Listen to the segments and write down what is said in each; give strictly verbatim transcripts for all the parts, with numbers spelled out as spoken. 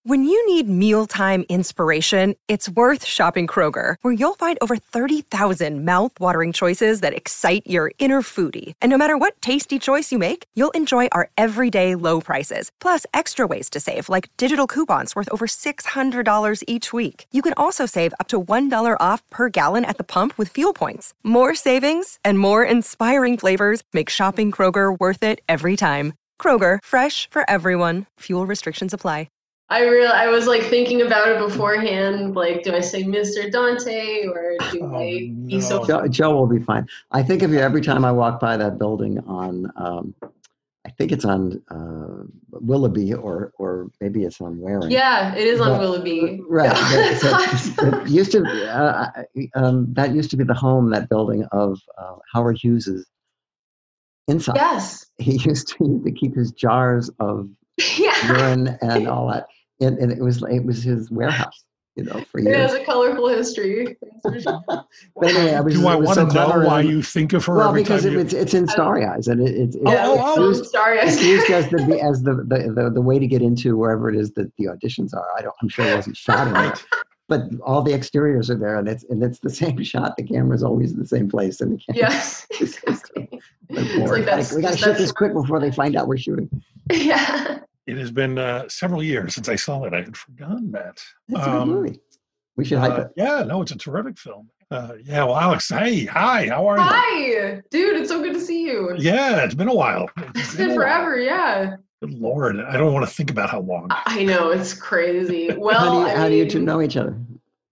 When you need mealtime inspiration, it's worth shopping Kroger, where you'll find over thirty thousand mouth-watering choices that excite your inner foodie. And no matter what tasty choice you make, you'll enjoy our everyday low prices, plus extra ways to save, like digital coupons worth over six hundred dollars each week. You can also save up to one dollar off per gallon at the pump with fuel points. More savings and more inspiring flavors make shopping Kroger worth it every time. Kroger, fresh for everyone. Fuel restrictions apply. I real I was like thinking about it beforehand. Like, do I say Mister Dante or do Oh, I no. be so? Joe, Joe will be fine. I think of you every time I walk by that building on, um, I think it's on uh, Willoughby or or maybe it's on Waring. Yeah, it is on But- Willoughby. Right. So it used to uh, um, that used to be the home, that building of uh, Howard Hughes's inside. Yes. He used to, he used to keep his jars of Yeah. urine and all that, and, and it was it was his warehouse, you know, for It years. has a colorful history. But anyway, I was, Do I it was want so to know clever why and- you think of her Well, every because time it, you... it's it's in Starry Eyes, and it, it, it, Yeah, Oh, it's oh, oh. used, sorry. it's used as the as the, the, the, the, the way to get into wherever it is that the auditions are. I don't. I'm sure it wasn't shot in there, but all the exteriors are there, and it's and it's the same shot. The camera's always in the same place, and the camera. Yes, exactly. It's like like, that's- we got to just shoot that this short- quick before they find out we're shooting. Yeah. It has been uh, several years since I saw it. I had forgotten that. It's a Um, good movie. We should hype Uh, it. yeah, no, it's a terrific film. Uh, yeah, well, Alex, hey, hi, how are you? Hi, dude. It's so good to see you. Yeah, it's been a while. It's been forever. Yeah. Good Lord, I don't want to think about how long. I I know, it's crazy. How Well, do you, I how do you mean, two know each other?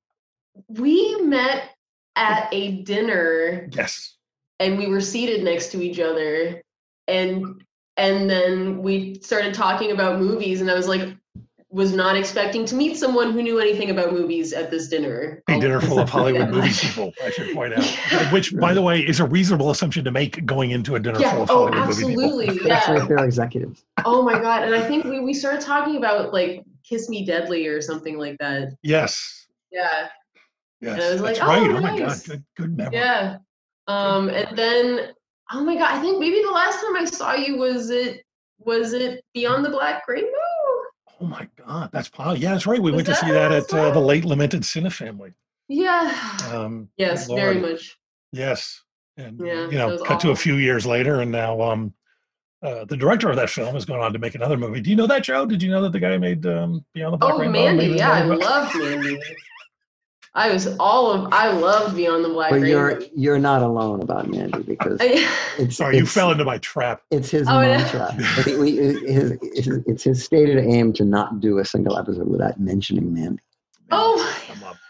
we met at a dinner Yes. and we were seated next to each other, and and then we started talking about movies, and I was like, was not expecting to meet someone who knew anything about movies at this dinner. A dinner full of Hollywood Yeah. movie people, I should point out. Which, by the way, is a reasonable assumption to make going into a dinner Yeah. full of Oh, Hollywood movie people. absolutely. Especially Yeah. if they're executives. Oh my god. And I think we we started talking about like Kiss Me Deadly or something like that. Yes. Yeah. Yes. And I was like, that's oh, right. Oh my God. nice. Good, good memory. Yeah. Um, and then, oh my god, I think maybe the last time I saw you was it was it Beyond the Black Rainbow? Oh my God. That's probably, yeah, that's right. We Was went to that see that last at uh, the time? late lamented Cine Family. Yeah. Um, Yes, good very Lord. much. Yes. And, Yeah, you that know, was cut to a awful. few years later, and now um, uh, the director of that film has gone on to make another movie. Do you know that, Joe? Did you know that the guy who made um, Beyond the Black Oh, Rainbow? Mandy, made yeah, I another- loved Mandy. I was all of I loved Beyond the Black But Rainbow. you're you're not alone about Mandy, because it's Sorry, you it's, fell into my trap. it's his Oh, yeah. mantra. It- we- it- his- it's, it's his stated aim to not do a single episode without mentioning Mandy. Oh, Come up.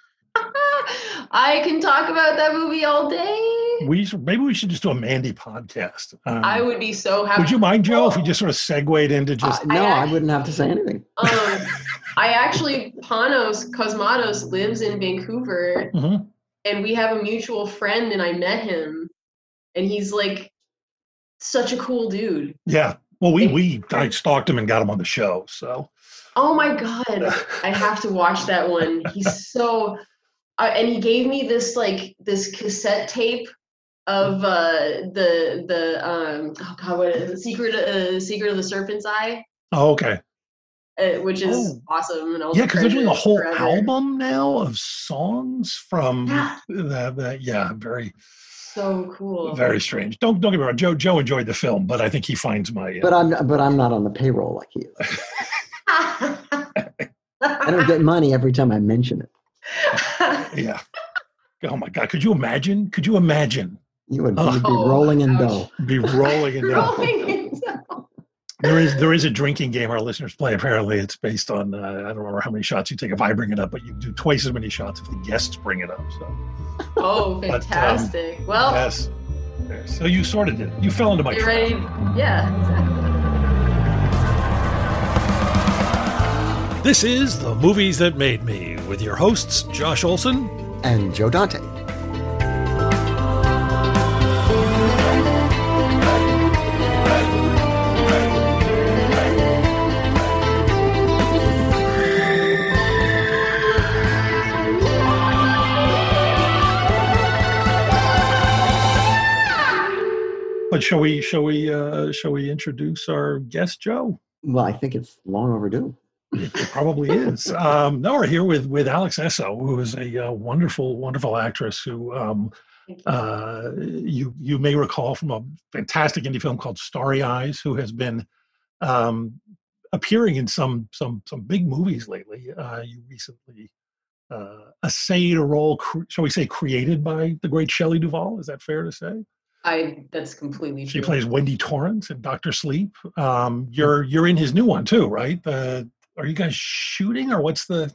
I can talk about that movie all day. We should, maybe we should just do a Mandy podcast. Um, I would be so happy. Would you mind, Joe, if we just sort of segued into Uh, just? no, I, I- wouldn't have to say anything. Um, I actually, Panos Cosmatos lives in Vancouver, Mhm. and we have a mutual friend, and I met him, and he's like such a cool dude. Yeah. Well, we we I stalked him and got him on the show. So Oh my god, I have to watch that one. He's so, uh, and he gave me this like this cassette tape of uh, the the um oh god, what is it? Secret uh, Secret of the Serpent's Eye, oh, okay. uh, which is Oh. awesome. And I'll Yeah, because they're doing a treasure it whole forever. album now of songs from Yeah. that. that yeah, very So cool. very strange. Don't don't get me wrong. Joe Joe enjoyed the film, but I think he finds my. Uh, But I'm but I'm not on the payroll like he is. I don't get money every time I mention it. yeah. Oh my God! Could you imagine? Could you imagine? You would Oh. you'd be rolling in ouch. dough. Be rolling in dough. Rolling it down. There is there is a drinking game our listeners play. Apparently, it's based on uh, I don't remember how many shots you take if I bring it up, but you do twice as many shots if the guests bring it up. So Oh, But, um, fantastic. well, yes, so you sort of did. You fell into my you're trap. ready. Yeah, exactly. This is The Movies That Made Me with your hosts, Josh Olson. And Joe Dante. But shall we shall we uh, shall we introduce our guest, Joe? Well, I think it's long overdue. It, it probably is. Um, no, we're here with with Alex Essoe, who is a uh, wonderful, wonderful actress who um, uh, you you may recall from a fantastic indie film called Starry Eyes, who has been um, appearing in some some some big movies lately. Uh, you recently uh, essayed a role, cre- shall we say, created by the great Shelley Duvall. Is that fair to say? I that's completely She true. plays Wendy Torrance in Doctor Sleep. Um, you're you're in his new one too, right? Uh, are you guys shooting, or what's the?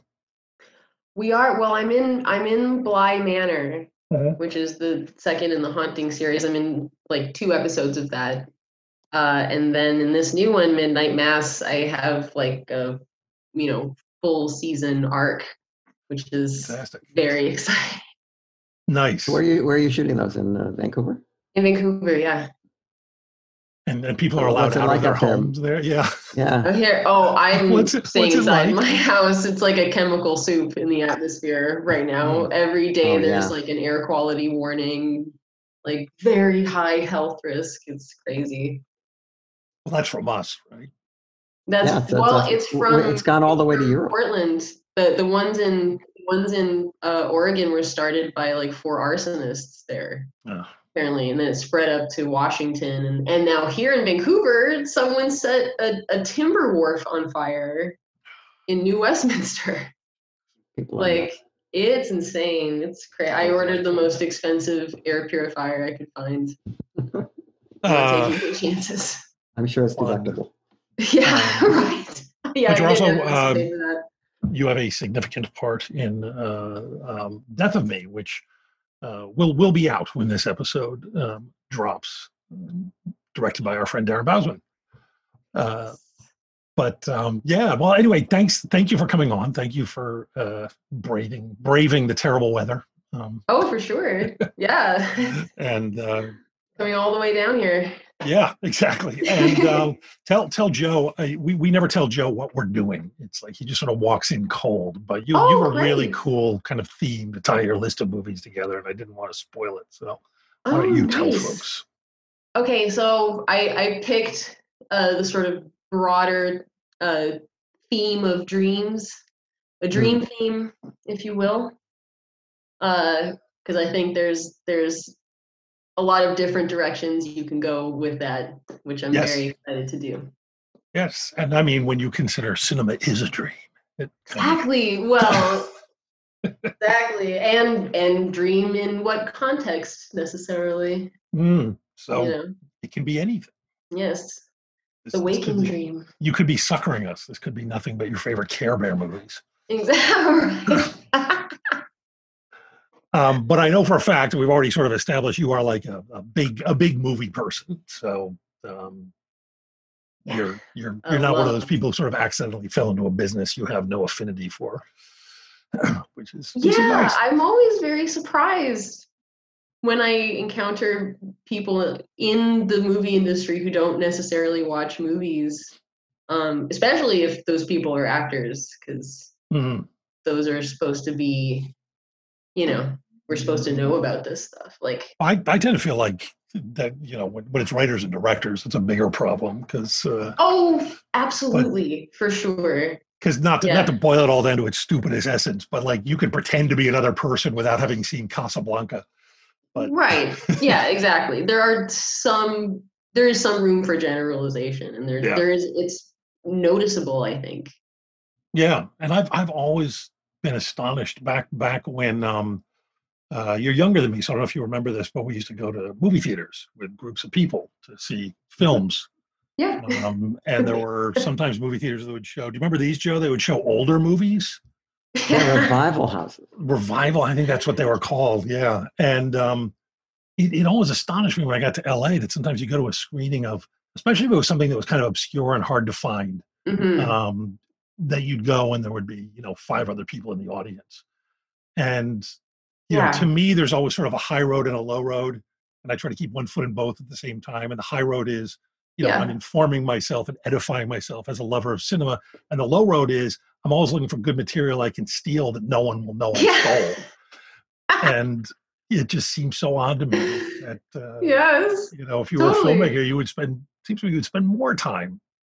We are. Well, I'm in. I'm in Bly Manor, Uh-huh. which is the second in the Haunting series. I'm in like two episodes of that, uh, and then in this new one, Midnight Mass, I have like a, you know, full season arc, which is Fantastic. very exciting. Nice. Where are you? Where are you shooting those in uh, Vancouver? In Vancouver, yeah. And and people are Oh, allowed what's it out like of their up there? homes there. Yeah. Oh, Yeah. here. Oh, I'm What's it- staying what's it inside like? my house. It's like a chemical soup in the atmosphere right now. Mm. Every day Oh, there's yeah. like an air quality warning, like very high health risk. It's crazy. Well, that's from us, right? That's Yeah, that's- well, that's- it's from it's gone all the way to from Europe. Portland. The the ones in ones in uh, Oregon were started by like four arsonists there. Oh. Apparently, and then it spread up to Washington, and, and now here in Vancouver, someone set a, a timber wharf on fire in New Westminster. People are Like, nuts. it's insane. It's crazy. I ordered the most expensive air purifier I could find. I'm Uh, not taking any chances. I'm sure it's Fun. deductible. Yeah, um, right. Yeah, but you're I also, didn't have to um, pay for that. you have a significant part in uh, um, Death of Me, which uh, will will be out when this episode um, drops, um, directed by our friend Darren Bousman. Uh, but um, yeah, well, anyway, thanks, thank you for coming on. Thank you for uh, braving braving the terrible weather. Um, Oh, for sure. Yeah. and uh, Coming all the way down here. yeah, exactly. And um, tell tell Joe, uh, we we never tell Joe what we're doing. It's like he just sort of walks in cold. But you Oh, you have a really great. cool kind of theme to tie your list of movies together, and I didn't want to spoil it. So why Oh, don't you tell nice. folks? Okay, so I, I picked uh, the sort of broader uh, theme of dreams, a dream theme, if you will, because I think there's there's a lot of different directions you can go with that, which I'm Yes. very excited to do. Yes, and I mean when you consider cinema is a dream, it kind of- Exactly. Well, exactly, and and dream in what context necessarily? Mm, so You know, it can be anything. yes, This- the this could waking be- dream. You could be suckering us. This could be nothing but your favorite Care Bear movies. Exactly. Um, but I know for a fact, we've already sort of established you are like a, a big a big movie person. So um, you're you're Oh, you're not one of well. those people who sort of accidentally fell into a business you have no affinity for, which is which is Yeah, nice. I'm always very surprised when I encounter people in the movie industry who don't necessarily watch movies, um, especially if those people are actors, because Mhm. those are supposed to be, you know, we're supposed to know about this stuff. Like, I I tend to feel like that you know when, when it's writers and directors, it's a bigger problem because uh, oh, absolutely, for sure. because not to Yeah. not to boil it all down to its stupidest essence, but like you could pretend to be another person without having seen Casablanca. But Right. Yeah, exactly. There are some there is some room for generalization, and there Yeah. there is it's noticeable, I think. Yeah, and I've I've always been astonished back back when um, uh, you're younger than me, so I don't know if you remember this, but we used to go to movie theaters with groups of people to see films, Yeah. um, and there were sometimes movie theaters that would show. Do you remember these, Joe? They would show older movies, Yeah, revival houses. revival. I think that's what they were called. Yeah, and um, it, it always astonished me when I got to L A that sometimes you go to a screening of, especially if it was something that was kind of obscure and hard to find. Mhm. um, that you'd go and there would be, you know, five other people in the audience. And, you Yeah. know, to me, there's always sort of a high road and a low road. And I try to keep one foot in both at the same time. And the high road is, you know, Yeah. I'm informing myself and edifying myself as a lover of cinema. And the low road is I'm always looking for good material I can steal that no one will know I Yeah. stole. And it just seems so odd to me that, uh, Yes. you know, if you were Totally. a filmmaker, you would spend, seems to me you would spend more time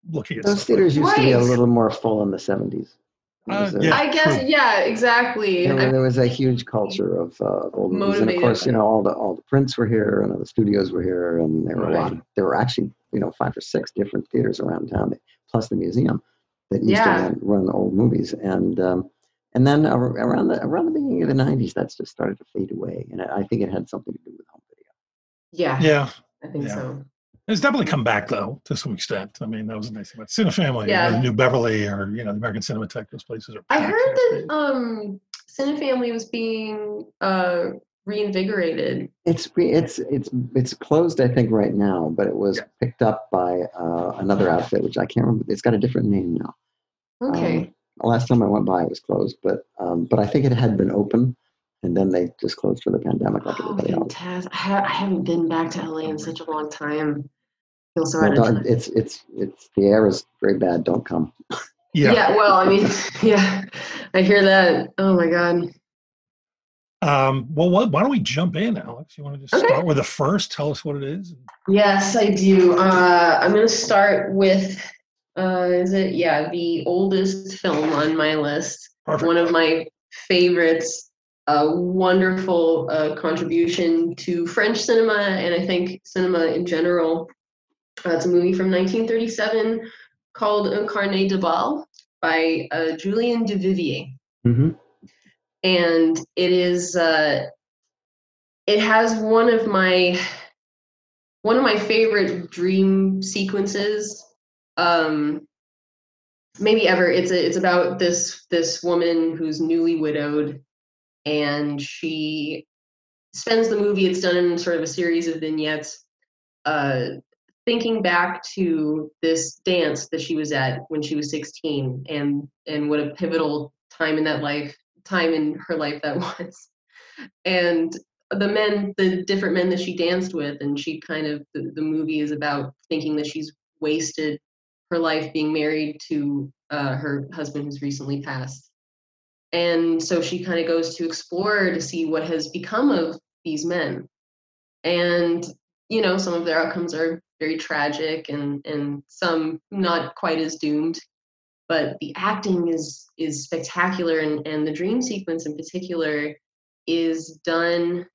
looking at Those stuff theaters like used to be a Right. little more full in the seventies. There Uh, was a, yeah. I guess, true. yeah, exactly. there, I- there was a huge culture of uh, old movies, and of Motivated course, by you know, all the all the prints were here, and all the studios were here, and there were a lot. Right. Of, there were actually, you know, five or six different theaters around town, plus the museum that used Yeah. to run, run old movies, and um, and then ar- around the around the beginning of the nineties, that's just started to fade away, and I I think it had something to do with home video. yeah, Yeah, I think yeah. so. It's definitely come back though to some extent. I mean, that was a nice thing about Cinefamily, Yeah. or the New Beverly, or you know, the American Cinematheque. Those places are. I packed heard these that days. um, Cinefamily was being uh, reinvigorated. It's re- it's it's it's closed, I think, right now, but it was Yeah. picked up by uh, another outfit, which I can't remember. It's got a different name now. Okay. Um, the last time I went by, it was closed, but um, but I think it had been open, and then they just closed for the pandemic, like Oh, everybody else. fantastic. I, ha- I haven't been back to L A in such a long time. Feel so No, out of don't- touch. it's it's it's the air is very bad. Don't come. Yeah. Yeah, well, I mean, yeah, I hear that. Oh my God. Um, well, what, why don't we jump in, Alex? You want to just Okay. start with the first? Tell us what it is. Yes, I do. Uh, I'm going to start with, uh, is it? Yeah, the oldest film on my list. Perfect. One of my favorites. A wonderful uh, contribution to French cinema, and I think cinema in general. Uh, it's a movie from nineteen thirty-seven called Un Carnet de Bal by uh, Julien Duvivier. Mm-hmm. And it is uh, it has one of my one of my favorite dream sequences, um, maybe ever. It's a, it's about this this woman who's newly widowed, and she spends the movie. It's done in sort of a series of vignettes, uh, thinking back to this dance that she was at when she was sixteen, and and what a pivotal time in that life time in her life that was. And the men, the different men that she danced with, and she kind of, the, the movie is about thinking that she's wasted her life being married to uh, her husband who's recently passed. And so she kind of goes to explore to see what has become of these men. And, you know, some of their outcomes are very tragic, and, and some not quite as doomed. But the acting is is spectacular, and, and the dream sequence in particular is done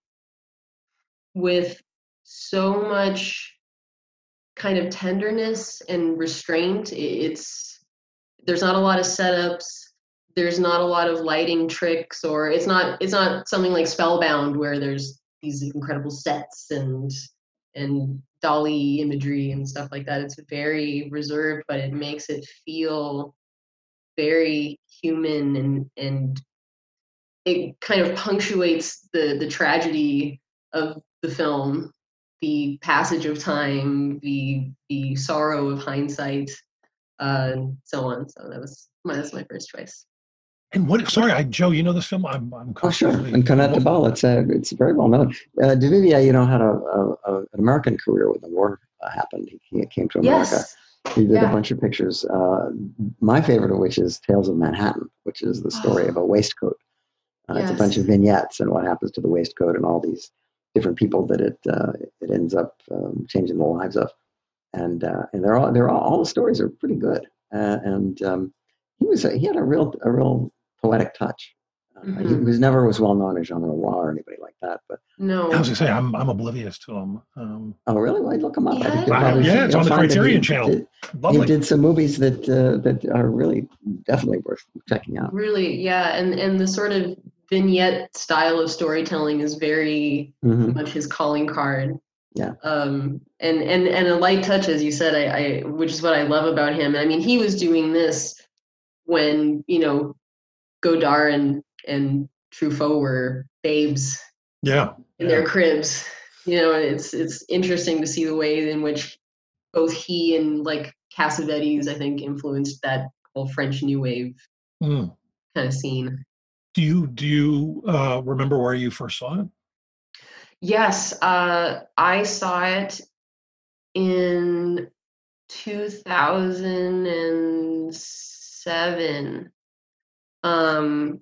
with so much kind of tenderness and restraint. It's there's not a lot of setups. There's not a lot of lighting tricks, or it's not it's not something like Spellbound where there's these incredible sets and and dolly imagery and stuff like that. It's very reserved, but it makes it feel very human, and and it kind of punctuates the the tragedy of the film, the passage of time, the the sorrow of hindsight, uh, and so on. So that was my that's my first choice. And what? Sorry, I, Joe, you know this film? I'm, I'm Oh, sure. completely- And Connaught what- Ball, it's a, it's very well known. Uh, Duvivier, you know, had a, a, a an American career when the war uh, happened. He, he came to America. Yes. He did Yeah. a bunch of pictures. Uh, my favorite of which is Tales of Manhattan, which is the story of a waistcoat. Uh, It's a bunch Yes. of vignettes and what happens to the waistcoat and all these different people that it uh, it ends up um, changing the lives of. And uh, and they're all they're all, all the stories are pretty good. Uh, and um, he was a, he had a real a real poetic touch. Uh, He Mhm. was never was well known as Jean Renoir or anybody like that. But No. I was gonna say I'm I'm oblivious to him. Um, oh, really? Well, look him up. I Yeah. think you'll Wow. probably- Yeah, it's you'll on the find that Criterion he channel. did- lovely. He did some movies that uh, that are really definitely worth checking out. Really, yeah, and and the sort of vignette style of storytelling is very Mhm. much his calling card. Yeah. Um, and and and a light touch, as you said, I, I which is what I love about him. I mean, he was doing this when, you know, Godard and and Truffaut were babes yeah. in yeah. their cribs. You know, and it's it's interesting to see the way in which both he and like Cassavetes, I think, influenced that whole French New Wave Mm. kind of scene. Do you do you uh, remember where you first saw it? Yes, uh, I saw it in two thousand seven. Um,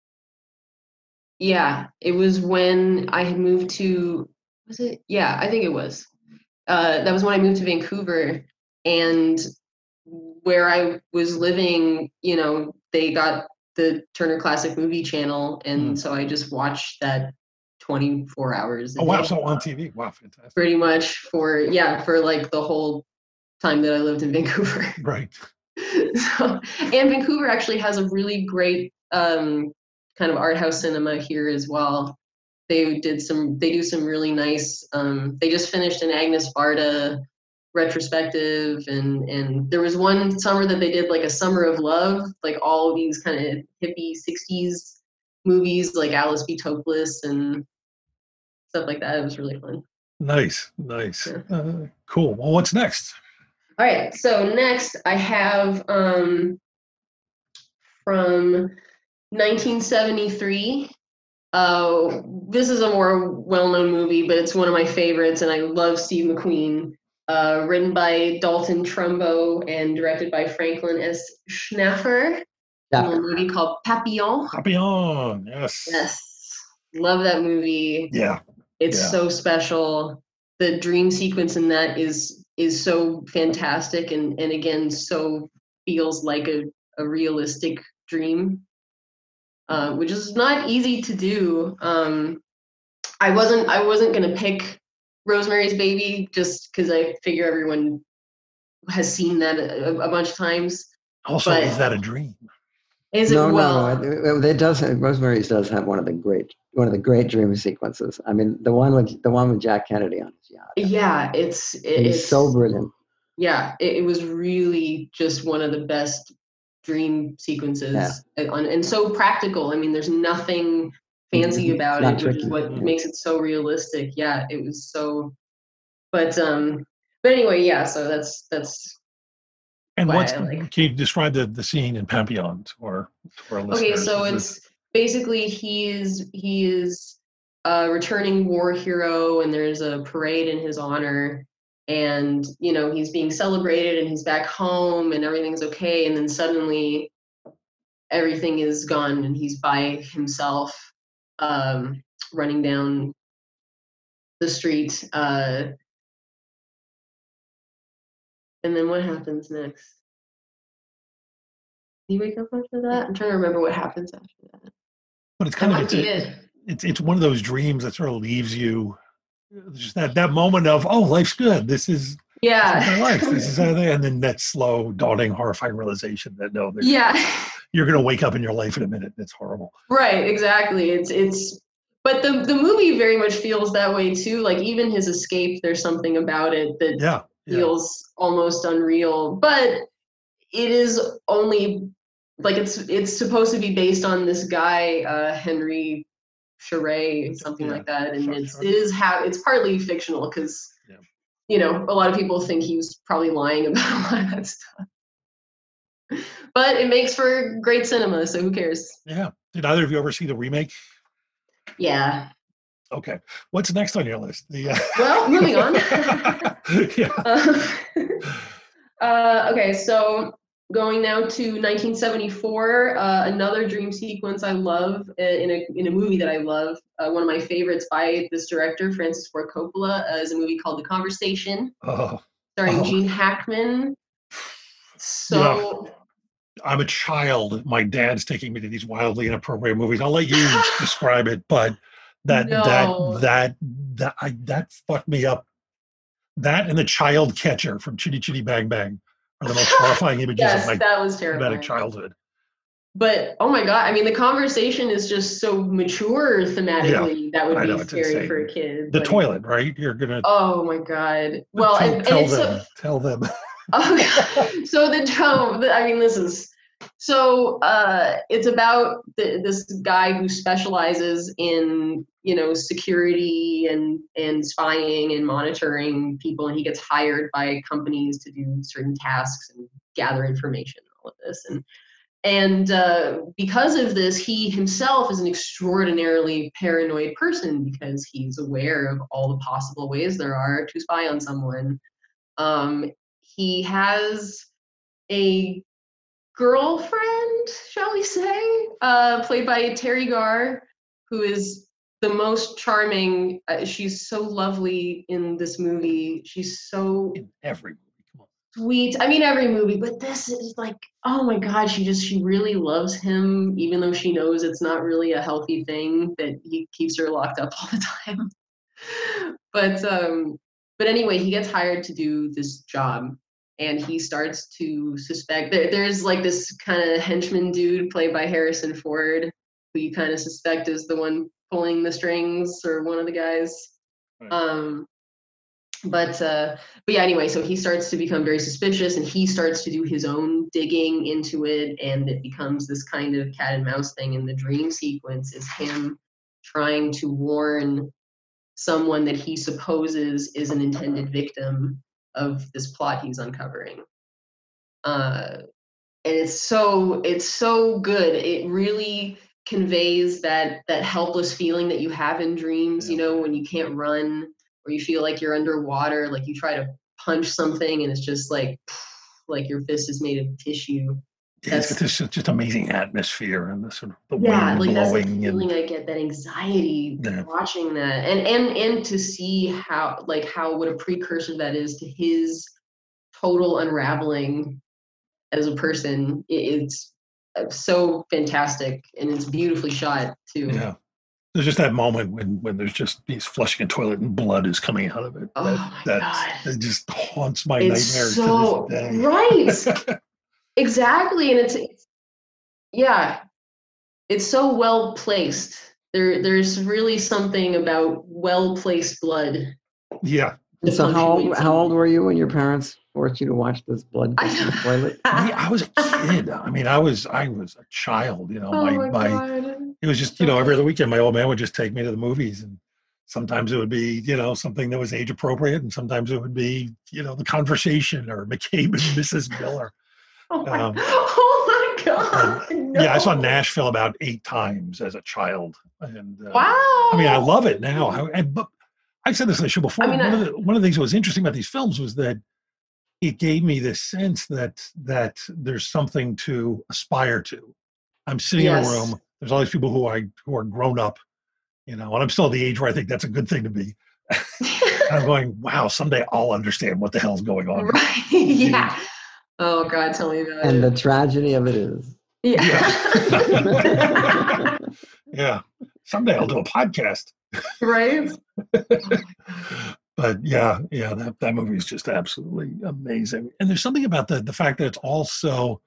yeah, it was when I had moved to, was it? Yeah, I think it was. Uh, that was when I moved to Vancouver, and where I was living, you know, they got the Turner Classic Movie Channel, and Mm. so I just watched that twenty-four hours a Oh wow! day, So on T V, wow, fantastic. pretty much for yeah for like the whole time that I lived in Vancouver. Right. So, and Vancouver actually has a really great um, kind of art house cinema here as well. They did some, they do some really nice, um, they just finished an Agnes Varda retrospective, and and there was one summer that they did like a Summer of Love, like all these kind of hippie sixties movies like Alice B. Toklas and stuff like that. It was really fun. Nice, nice. Yeah. Uh, cool. Well, what's next? All right, so next I have um, from nineteen seventy-three. Uh, this is a more well-known movie, but it's one of my favorites, and I love Steve McQueen. Uh, written by Dalton Trumbo and directed by Franklin S. Schnaffer. A little movie called Papillon. Papillon, yes. Yes, love that movie. Yeah. It's yeah. so special. The dream sequence in that is is so fantastic, and and again, so feels like a, a realistic dream. Uh, which is not easy to do. Um, I wasn't I wasn't gonna pick Rosemary's Baby just because I figure everyone has seen that a, a bunch of times. Also, but is that a dream? Is it no, well? no, it does. Rosemary's does have one of the great, one of the great dream sequences. I mean, the one with the one with Jack Kennedy on his yacht. Yeah, it's it, He's it's so brilliant. Yeah, it, it was really just one of the best dream sequences, Yeah. and, and so practical. I mean, there's nothing fancy about it, tricky. which is what yeah. makes it so realistic. Yeah, it was so. But um, but anyway, yeah. So that's that's. And why what's I like. Can you describe the, the scene in Papillon or for our listeners? Okay, so Is it's this- basically he is he is a returning war hero, and there's a parade in his honor, and you know he's being celebrated, and he's back home, and everything's okay, and then suddenly everything is gone, and he's by himself, um, running down the street, uh, and then what happens next? Do you wake up after that? I'm trying to remember what happens after that. But it's That kind of might it's, be a, it. it's it's one of those dreams that sort of leaves you just that that moment of, oh, life's good. This is Yeah. this is my life. This is everything. And then that slow, daunting, horrifying realization that no, there's- Yeah. you're going to wake up in your life in a minute. It's horrible. Right, exactly. It's it's but the the movie very much feels that way too. Like even his escape, there's something about it that Yeah. yeah. feels almost unreal. But it is only like it's it's supposed to be based on this guy, uh, Henry Charret, something Yeah. like that, and Sure, it's sure. it is how it's partly fictional because Yeah. you know a lot of people think he was probably lying about a lot of that stuff. But it makes for great cinema, so who cares? Yeah. Did either of you ever see the remake? Yeah. Okay. What's next on your list? The, uh... Well, moving on. yeah. Uh, uh, okay, so going now to nineteen seventy-four, uh, another dream sequence I love uh, in a in a movie that I love. Uh, one of my favorites by this director, Francis Ford Coppola, uh, is a movie called The Conversation, Oh. starring Oh. Gene Hackman. So. Yeah. I'm a child. My dad's taking me to these wildly inappropriate movies. I'll let you describe it, but that No. that that that I, that fucked me up. That and the Child Catcher from Chitty Chitty Bang Bang are the most horrifying images Yes, of my that was traumatic terrifying. childhood. But oh my god, I mean, The Conversation is just so mature thematically. That would I be know, it's scary insane. for a kid. The like, toilet, right? You're gonna Oh my god. Well, tell, and, and tell it's them, so, tell them. oh, so the drum. I mean, this is so. Uh, it's about the, this guy who specializes in you know security and and spying and monitoring people, and he gets hired by companies to do certain tasks and gather information and all of this. And and uh, because of this, he himself is an extraordinarily paranoid person because he's aware of all the possible ways there are to spy on someone. Um, he has a girlfriend, shall we say, uh, played by Terry Garr, who is the most charming. Uh, she's so lovely in this movie. She's so In every movie, come on. sweet. I mean, every movie, but this is like, oh my God, she just, she really loves him, even though she knows it's not really a healthy thing that he keeps her locked up all the time. But, um, but anyway, he gets hired to do this job and he starts to suspect there, there's like this kind of henchman dude played by Harrison Ford, who you kind of suspect is the one pulling the strings or one of the guys. Right. Um, But uh, but yeah, anyway, so he starts to become very suspicious and he starts to do his own digging into it, and it becomes this kind of cat and mouse thing. And the dream sequence is him trying to warn someone that he supposes is an intended victim of this plot he's uncovering. Uh, and it's so it's so good. It really conveys that that helpless feeling that you have in dreams, you know, when you can't run, or you feel like you're underwater, like you try to punch something and it's just like, like your fist is made of tissue. Yeah, it's got this just amazing atmosphere and the sort of the Yeah, wind like that's the blowing. feeling And I get, that anxiety Yeah. watching that, and and and to see how like how what a precursor that is to his total unraveling as a person. It, it's uh, so fantastic, and it's beautifully shot too. yeah, there's just that moment when when there's just he's flushing a toilet and blood is coming out of it. Oh that, my that, God. that just haunts my It's nightmares so to this day. right. Exactly, and it's, it's yeah, it's so well placed. There, there's really something about well placed blood. Yeah. And so how old, how old were you when your parents forced you to watch this blood in the toilet? I, I was a kid. I mean, I was I was a child. You know, Oh my my my God. it was just, you know, every other weekend my old man would just take me to the movies, and sometimes it would be, you know, something that was age appropriate, and sometimes it would be, you know, The Conversation or McCabe and Missus Miller. Oh my, Um, oh my God. and, No. Yeah, I saw Nashville about eight times as a child, and uh, Wow. I mean, I love it now. I, and, but I've said this on the show before. I mean, one I- of the one of the things that was interesting about these films was that it gave me this sense that that there's something to aspire to. I'm sitting Yes. in a room. There's all these people who I who are grown up, you know, and I'm still at the age where I think that's a good thing to be. I'm going, wow, someday I'll understand what the hell's going on. Right. Yeah. Oh God, tell me about And it. the tragedy of it is. Yeah. Yeah. Yeah. Someday I'll do a podcast. Right. But yeah, yeah, that, that movie is just absolutely amazing. And there's something about the the fact that it's also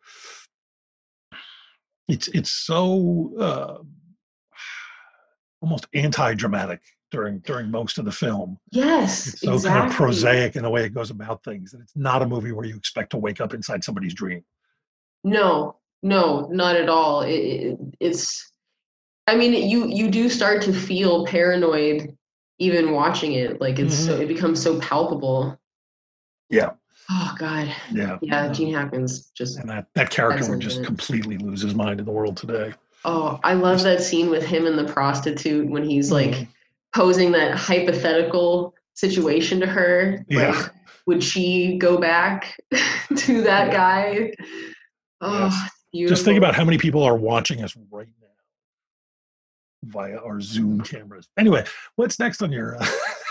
it's it's so uh, almost anti-dramatic during during most of the film. Yes. It's so exactly. kind of prosaic in the way it goes about things that it's not a movie where you expect to wake up inside somebody's dream. No, no, not at all. It, it, it's, I mean, you you do start to feel paranoid even watching it. Like it's so, it becomes so palpable. Yeah. Oh God. Yeah. Yeah. Um, Gene Hackman's just. and that, that character would excellent just in it. completely lose his mind in the world today. Oh, I love that scene with him and the prostitute when he's like Mhm. posing that hypothetical situation to her. Yeah. Like, would she go back to that Yeah. guy? Oh, Yes. beautiful. Just think about how many people are watching us right now via our Zoom cameras. Anyway, what's next on your?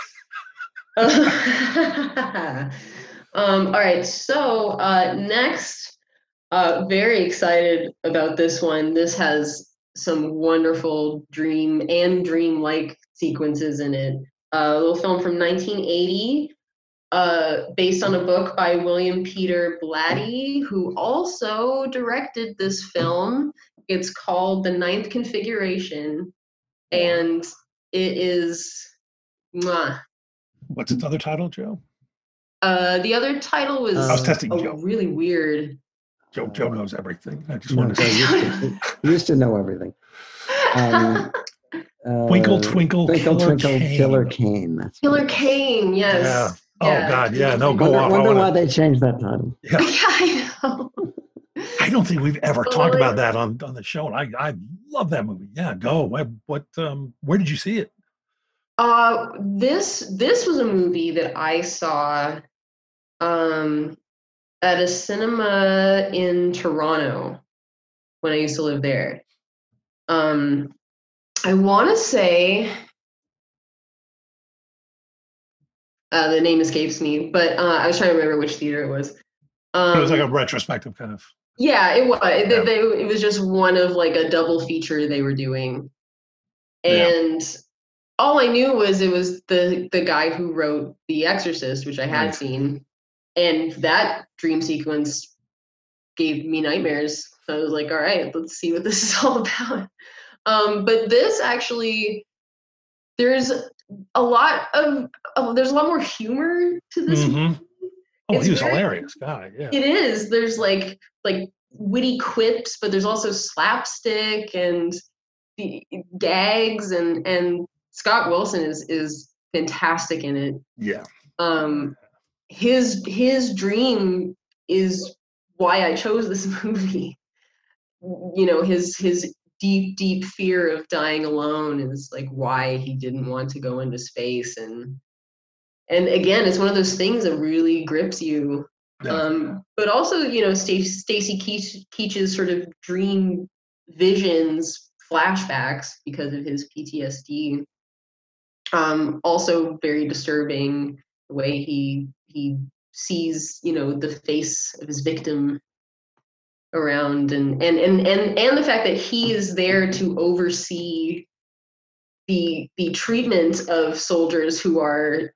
Uh... um, all right. So uh, next, uh, very excited about this one. This has some wonderful dream and dream-like sequences in it. Uh, a little film from nineteen eighty. Uh, based on a book by William Peter Blatty, who also directed this film. It's called The Ninth Configuration, and it is, mwah. What's its other title, Joe? Uh, the other title was I was testing oh, Joe. really weird. Joe, Joe knows everything. I just No, wanted to Joe say. used to, he used to know everything. Um, uh, Twinkle, Twinkle, Twinkle, Killer Twinkle, Kane. Killer Kane. That's what Killer it was. Kane, yes. Yeah. Oh Yeah. God, yeah. No, go Wonder, off. I wonder wanna- why they changed that title. Yeah. Yeah, I know. I don't think we've ever Oh, talked really? about that on, on the show. And I, I love that movie. Yeah, go. What, what um where did you see it? Uh, this this was a movie that I saw um, at a cinema in Toronto when I used to live there. Um, I want to say uh, the name escapes me, but uh, I was trying to remember which theater it was. Um, it was like a retrospective kind of. Yeah, it was. Yeah. They, they, it was just one of like a double feature they were doing, and yeah. all I knew was it was the the guy who wrote The Exorcist, which I had right. seen, and that dream sequence gave me nightmares. So I was like, all right, let's see what this is all about. Um, but this actually, there's a lot of, of there's a lot more humor to this. Mm-hmm. movie. Oh, It's he was very, hilarious guy. Yeah, it is. There's like like witty quips, but there's also slapstick and the gags, and and Scott Wilson is is fantastic in it. Yeah. Um, his his dream is why I chose this movie. You know, his his deep deep fear of dying alone is like why he didn't want to go into space, and and again, it's one of those things that really grips you. Yeah. Um, but also, you know, Stacy Keach, Keach's sort of dream visions, flashbacks because of his P T S D. Um, also very disturbing the way he he sees, you know, the face of his victim around, and and and and and the fact that he is there to oversee the the treatment of soldiers who are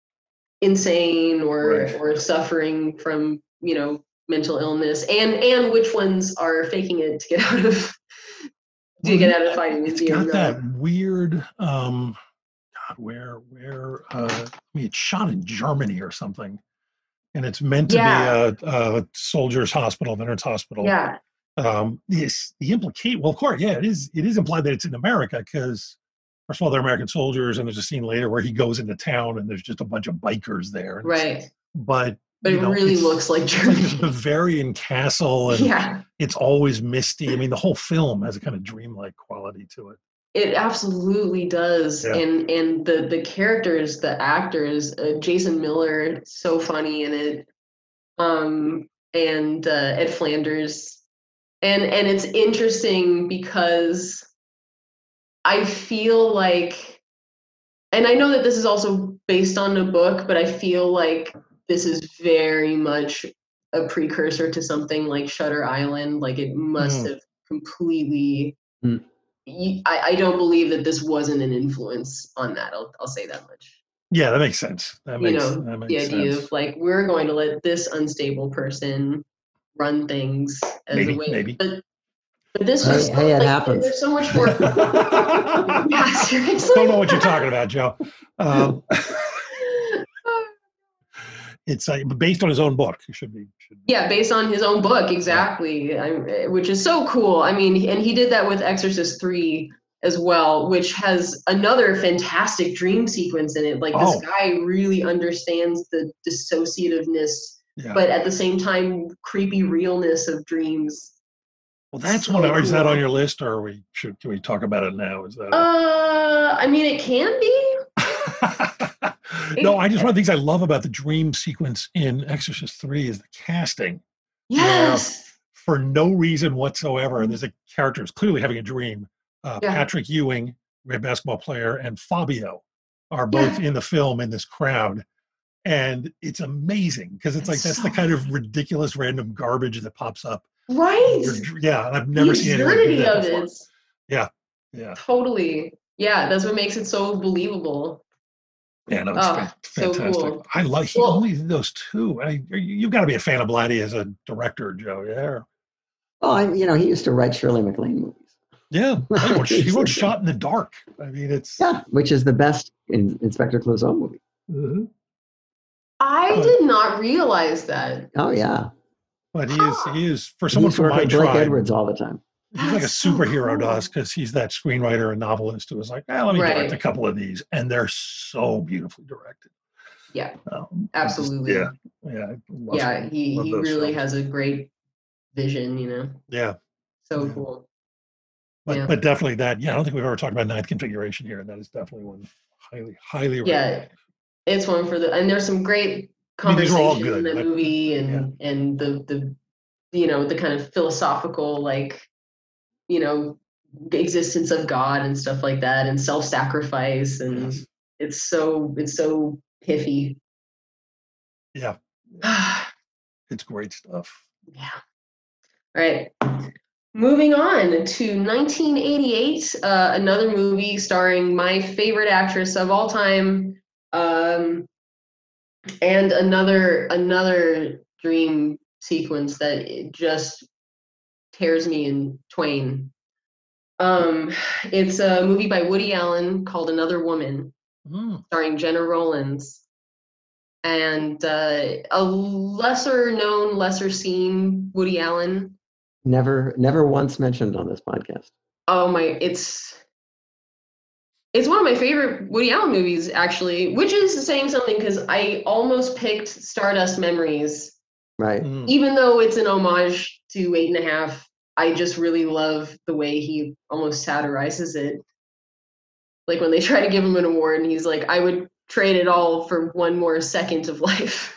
insane or right. or suffering from, you know, mental illness, and and which ones are faking it to get out of to well, get out of fighting. It's got that weird um God, where where uh I mean it's shot in Germany or something, and it's meant to yeah. be a, a soldiers hospital, veterans hospital. Yeah. Um this the implicate well of course, yeah, it is it is implied that it's in America because first of all, they're American soldiers, and there's a scene later where he goes into town and there's just a bunch of bikers there. Right. But but it know, really looks like Germany. It's like this Bavarian castle, and yeah. it's always misty. I mean, the whole film has a kind of dreamlike quality to it. It absolutely does. Yeah. And and the the characters, the actors, uh, Jason Miller, so funny in it. Um, and uh, Ed Flanders. And and it's interesting because I feel like, and I know that this is also based on a book, but I feel like this is very much a precursor to something like Shutter Island. Like it must mm. have completely, mm. I, I don't believe that this wasn't an influence on that. I'll, I'll say that much. Yeah, that makes sense. That makes, you know, that makes the idea sense. of like, we're going to let this unstable person run things as maybe, a way. Maybe. But, But this hey, was hey, it like, happens. There's so much more. Yeah, seriously. Don't know what you're talking about, Joe. Um, it's uh, based on his own book. It should be, should be. Yeah, based on his own book, exactly. Yeah. I, which is so cool. I mean, and he did that with Exorcist three as well, which has another fantastic dream sequence in it. Like oh. this guy really understands the dissociativeness, yeah. but at the same time, creepy realness of dreams. Well, that's so one. Cool. Is that on your list, or are we should can we talk about it now? Is that? Uh, I mean, it can be. No, I just one of the things I love about the dream sequence in Exorcist three is the casting. Yes. For no reason whatsoever, there's a character who's clearly having a dream. Uh, yeah. Patrick Ewing, great basketball player, and Fabio are both yeah. in the film in this crowd. And it's amazing because it's, it's like that's so the kind of ridiculous random garbage that pops up. Right. Yeah, I've never the seen anything of before. It. Yeah, yeah. Totally. Yeah, that's what makes it so believable. Yeah, no, it's oh, fantastic. So cool. I like he well, only did those two. I, you've got to be a fan of Blatty as a director, Joe. Yeah. Oh, I, you know, he used to write Shirley MacLaine movies. Yeah, he wrote, he wrote Shot in the Dark. I mean, it's yeah, which is the best in, Inspector Clouseau movie. Mm-hmm. I but, did not realize that. Oh yeah. But he is he is for someone he's from my Blake tribe. Edwards all the time. He's That's like a superhero so cool. to us because he's that screenwriter and novelist who was like, eh, let me right. direct a couple of these, and they're so beautifully directed. Yeah, um, absolutely. Just, yeah, yeah, yeah. Them. He love he really films. has a great vision, you know. Yeah, so yeah. cool. But yeah. but definitely that. Yeah, I don't think we've ever talked about Ninth Configuration here, and that is definitely one highly highly. Yeah, rated. It's one for the and there's some great conversation I mean, in the like, movie and yeah. and the the you know the kind of philosophical like you know existence of God and stuff like that and self-sacrifice and yes. it's so it's so pithy. Yeah. it's great stuff. Yeah. All right. Moving on to nineteen eighty-eight, uh, another movie starring my favorite actress of all time, um, and another another dream sequence that it just tears me in twain. Um, it's a movie by Woody Allen called Another Woman, Mm. starring Jenna Rollins, and uh, a lesser known, lesser seen Woody Allen. Never, never once mentioned on this podcast. Oh my, it's it's one of my favorite Woody Allen movies, actually, which is saying something because I almost picked Stardust Memories, Right. Mm. even though it's an homage to Eight and a Half. I just really love the way he almost satirizes it. Like when they try to give him an award and he's like, I would trade it all for one more second of life.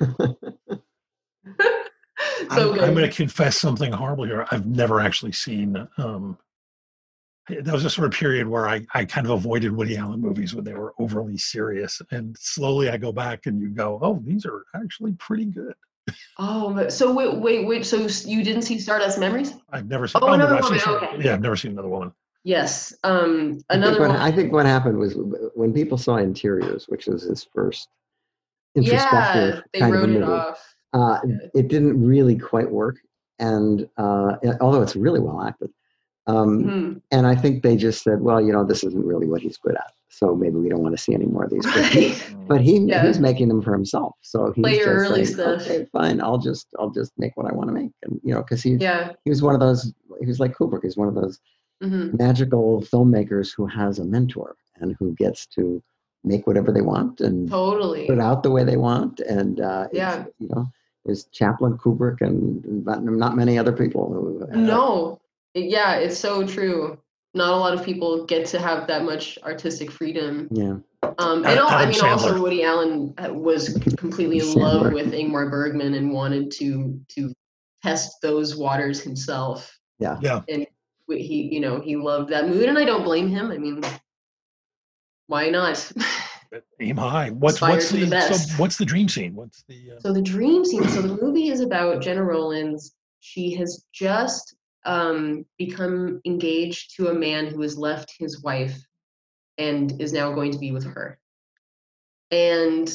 So I'm, good. I'm going to confess something horrible here. I've never actually seen. Um, that was a sort of period where I, I kind of avoided Woody Allen movies when they were overly serious, and slowly I go back and you go, oh, these are actually pretty good. Oh, but- so wait, wait, wait. So you didn't see Stardust Memories? I've never seen. Oh, Another I've Woman, seen- okay. Yeah, I've never seen Another Woman. Yes. Um, I think, another what, one. I think what happened was when people saw Interiors, which was his first Yeah, introspective they kind of a wrote it movie, off. uh, it didn't really quite work. And uh, although it's really well acted, um, Mhm. and I think they just said, well, you know, this isn't really what he's good at, so maybe we don't want to see any more of these. But he, Right. but he Yeah. he's making them for himself, so he's Play your just early saying, stuff. okay, fine, I'll just I'll just make what I want to make, and you know, because he Yeah. he was one of those. He was like Kubrick. He's one of those hmm magical filmmakers who has a mentor and who gets to make whatever they want and Totally. put it out the way they want. And uh, it's, Yeah. you know, there's Chaplin, Kubrick, and not, not many other people who. Uh, No. It- yeah, it's so true. Not a lot of people get to have that much artistic freedom. Yeah. Um, and all, I Adam mean, also Sandler. Woody Allen uh, was completely in Sandler. love with Ingmar Bergman and wanted to to test those waters himself. Yeah. Yeah. And we- he, you know, he loved that mood, and I don't blame him. I mean, why not? Aim high. What's Aspire what's to the, the best. so what's the dream scene? What's the uh, So the dream scene. So the movie is about Jenna Rollins. She has just um, become engaged to a man who has left his wife and is now going to be with her. And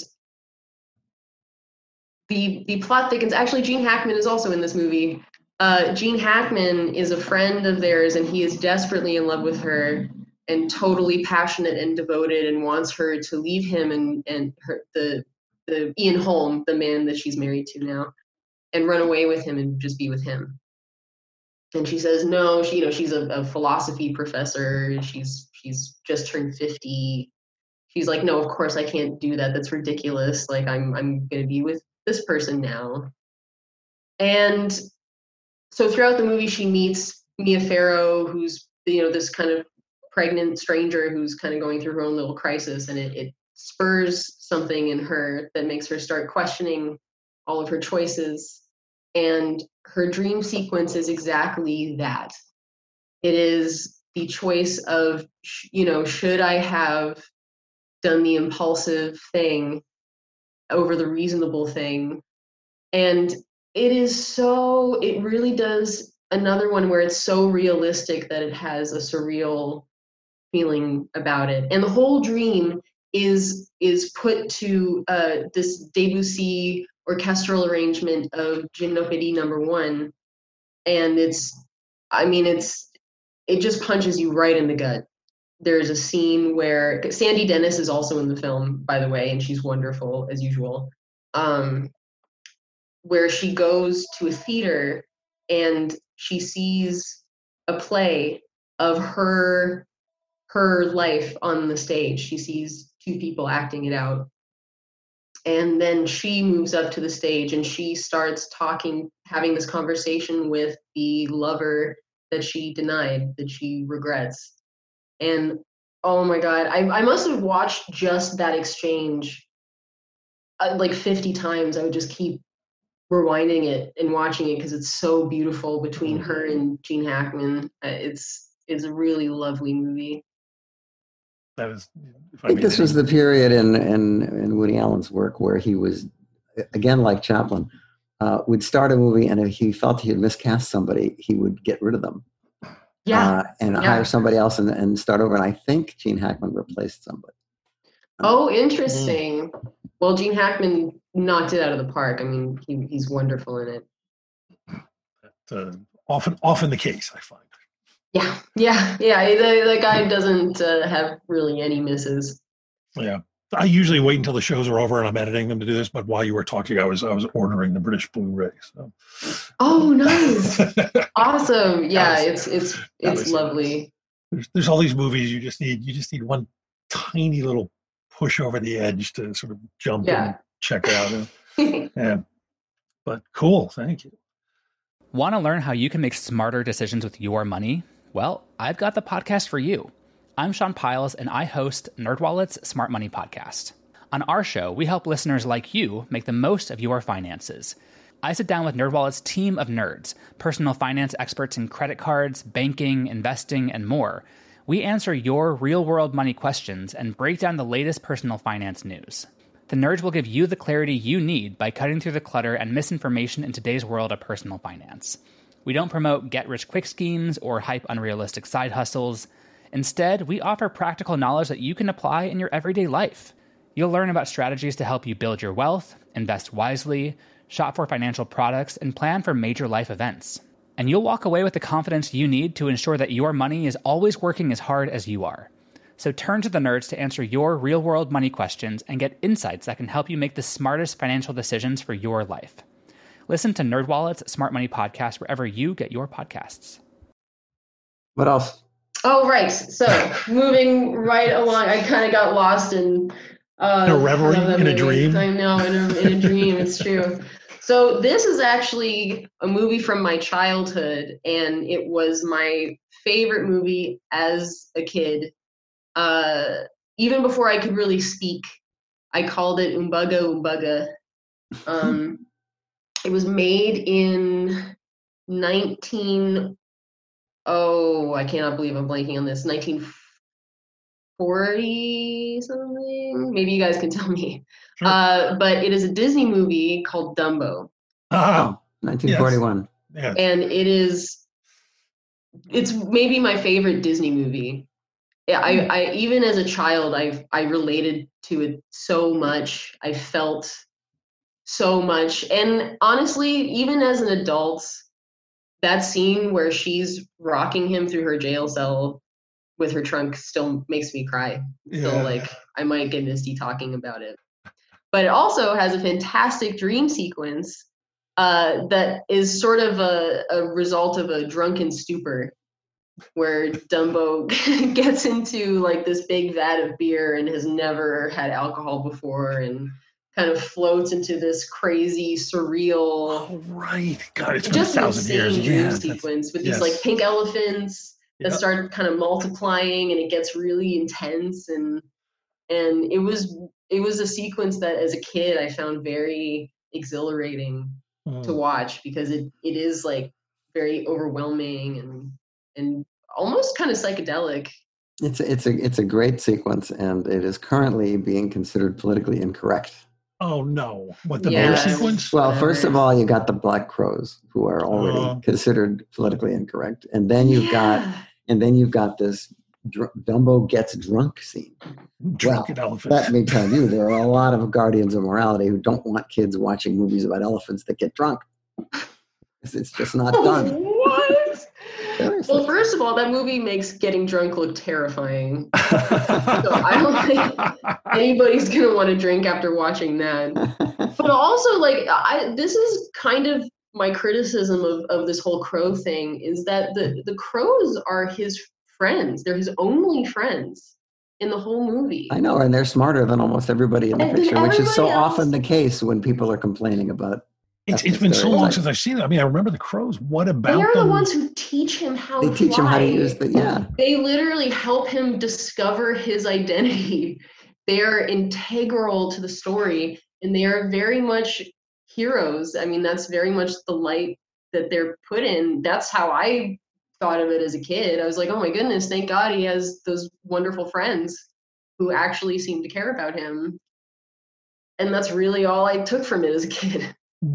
the the plot thickens. Actually, Gene Hackman is also in this movie. Uh, Gene Hackman is a friend of theirs, and he is desperately in love with her and totally passionate and devoted, and wants her to leave him and and her the the Ian Holm, the man that she's married to now, and run away with him and just be with him. And she says no. She, you know, she's a, a philosophy professor. She's she's just turned fifty. She's like, no, of course I can't do that. That's ridiculous. Like I'm I'm gonna be with this person now. And so throughout the movie, she meets Mia Farrow, who's, you know, this kind of pregnant stranger who's kind of going through her own little crisis, and it, it spurs something in her that makes her start questioning all of her choices. And her dream sequence is exactly that. It is the choice of, you know, should I have done the impulsive thing over the reasonable thing? And it is so, it really does another one where it's so realistic that it has a surreal feeling about it. And the whole dream is is put to uh, this Debussy orchestral arrangement of Gymnopédie number one. And it's, I mean, it's, it just punches you right in the gut. There's a scene where Sandy Dennis is also in the film, by the way, and she's wonderful as usual. Um, where she goes to a theater and she sees a play of her her life on the stage. She sees two people acting it out. And then she moves up to the stage and she starts talking, having this conversation with the lover that she denied, that she regrets. And oh my God, I, I must have watched just that exchange uh, like fifty times. I would just keep rewinding it and watching it because it's so beautiful between her and Gene Hackman. Uh, it's it's a really lovely movie. that is? If I think may this say. was the period in, in, in Woody Allen's work where he was, again, like Chaplin, uh, would start a movie, and if he felt he had miscast somebody, he would get rid of them. Yeah. Uh, and yeah. hire somebody else and, and start over. And I think Gene Hackman replaced somebody. Oh, interesting. Mm. Well, Gene Hackman knocked it out of the park. I mean, he, he's wonderful in it. That's uh, often often the case, I find. Yeah, yeah, yeah. The, the guy doesn't uh, have really any misses. Yeah. I usually wait until the shows are over and I'm editing them to do this, but while you were talking, I was I was ordering the British Blu-ray. So. Oh, nice! Awesome. Yeah, was, it's it's it's lovely. There's, there's all these movies you just need you just need one tiny little push over the edge to sort of jump yeah. and check out. Yeah, but cool. Thank you. Want to learn how you can make smarter decisions with your money? Well, I've got the podcast for you. I'm Sean Piles, and I host NerdWallet's Smart Money Podcast. On our show, we help listeners like you make the most of your finances. I sit down with NerdWallet's team of nerds, personal finance experts in credit cards, banking, investing, and more. We answer your real-world money questions and break down the latest personal finance news. The nerds will give you the clarity you need by cutting through the clutter and misinformation in today's world of personal finance. We don't promote get-rich-quick schemes or hype unrealistic side hustles. Instead, we offer practical knowledge that you can apply in your everyday life. You'll learn about strategies to help you build your wealth, invest wisely, shop for financial products, and plan for major life events. And you'll walk away with the confidence you need to ensure that your money is always working as hard as you are. So turn to the nerds to answer your real-world money questions and get insights that can help you make the smartest financial decisions for your life. Listen to NerdWallet's Smart Money Podcast wherever you get your podcasts. What else? Oh, right. So moving right along, I kind of got lost in uh, in a reverie, in movie. a dream. I know, in a, in a dream. It's true. So this is actually a movie from my childhood, and it was my favorite movie as a kid. Uh, even before I could really speak, I called it Umbaga Umbaga. Um, it was made in nineteen Oh, I cannot believe I'm blanking on this. nineteen forty something? Maybe you guys can tell me. Sure. Uh, but it is a Disney movie called Dumbo. Oh, nineteen forty-one. Yes. And it is, it's maybe my favorite Disney movie. I, I even as a child, I I related to it so much. I felt so much. And honestly, even as an adult, that scene where she's rocking him through her jail cell with her trunk still makes me cry. Yeah. So like I might get misty talking about it. But it also has a fantastic dream sequence uh, that is sort of a, a result of a drunken stupor, where Dumbo gets into like this big vat of beer and has never had alcohol before and kind of floats into this crazy, surreal. Oh, right. God, it's been just a thousand years. Dream Yeah, sequence with yes. these like pink elephants that Yep. start kind of multiplying, and it gets really intense. And and it was it was a sequence that as a kid I found very exhilarating mm. to watch, because it it is like very overwhelming and and almost kind of psychedelic. It's a, it's a it's a great sequence, and it is currently being considered politically incorrect. Oh no! What, the Yes. boat sequence? Well, Whatever. first of all, you got the Black Crows, who are already Uh. considered politically incorrect, and then you've got Yeah. and then you've got this dr- Dumbo gets drunk scene. Drunken well, elephants. Let me tell you, there are a lot of guardians of morality who don't want kids watching movies about elephants that get drunk. It's, it's just not done. What? Seriously. Well, first of all, that movie makes getting drunk look terrifying. So I don't think anybody's gonna want to drink after watching that. But also, like, I this is kind of my criticism of, of this whole crow thing, is that the, the crows are his friends. They're his only friends in the whole movie. I know, and they're smarter than almost everybody in the And picture, which is so everybody else- often the case when people are complaining about. It's, ethnic it's been so long stereotypes. since I've seen it. I mean, I remember the crows. What about They are them? the ones who teach him how They to teach him how to fly. use the yeah. They literally help him discover his identity. They are integral to the story, and they are very much heroes. I mean, that's very much the light that they're put in. That's how I thought of it as a kid. I was like, oh my goodness, thank God he has those wonderful friends who actually seem to care about him. And that's really all I took from it as a kid.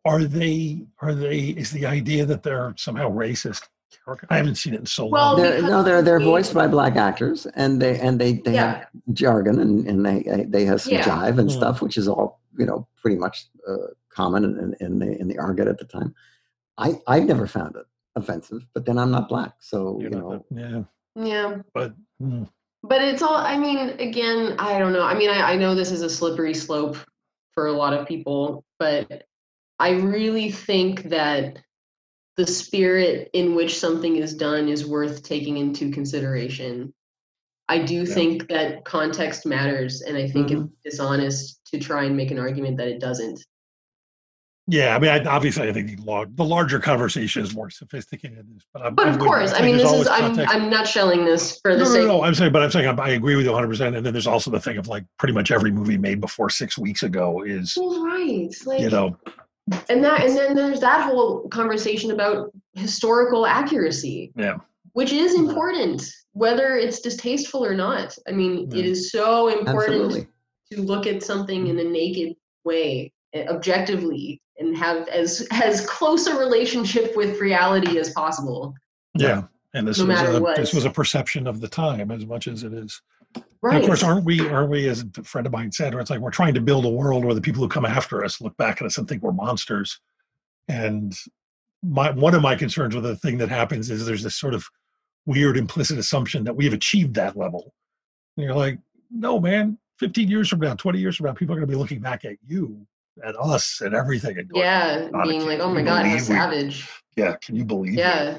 are they? Are they? Is the idea that they're somehow racist? I haven't seen it in so Well, long. They're, no, they're they're we- voiced by black actors, and they and they, they Yeah. have jargon, and, and they they have some Yeah. jive and Hmm. stuff, which is all, you know, pretty much uh, common in, in the in the argot at the time. I I've never found it offensive, but then I'm not black, so You you know, know. yeah, Yeah. but mm, But it's all, I mean, again, I don't know. I mean, I, I know this is a slippery slope for a lot of people, but I really think that the spirit in which something is done is worth taking into consideration. I do Yeah. think that context matters, and I think Mhm. it's dishonest to try and make an argument that it doesn't. yeah. I mean, I, obviously, I think the, lar- the larger conversation is more sophisticated. But, I'm, But I'm of with you. course, It's I like mean, there's this is, always I'm, context. I'm nutshelling this for the No, no, sake. no. I'm saying, but I'm saying I agree with you one hundred percent. And then there's also the thing of like pretty much every movie made before six weeks ago is, Well, right. Like, you know, and that, and then there's that whole conversation about historical accuracy. yeah. Which is important, whether it's distasteful or not. I mean, Yeah. it is so important Absolutely. to look at something in a naked way, eh, objectively, and have as as close a relationship with reality as possible. Yeah. And this No was matter a, what. this was a perception of the time as much as it is. Right. And of course, aren't we, aren't we, as a friend of mine said, where it's like we're trying to build a world where the people who come after us look back at us and think we're monsters. And my one of my concerns with the thing that happens is there's this sort of weird implicit assumption that we've achieved that level. And you're like, no, man, fifteen years from now, twenty years from now, people are going to be looking back at you, at us, at everything. And going, Yeah, God, being can like, you oh my God, how believe we- savage. yeah, can you believe it? Yeah.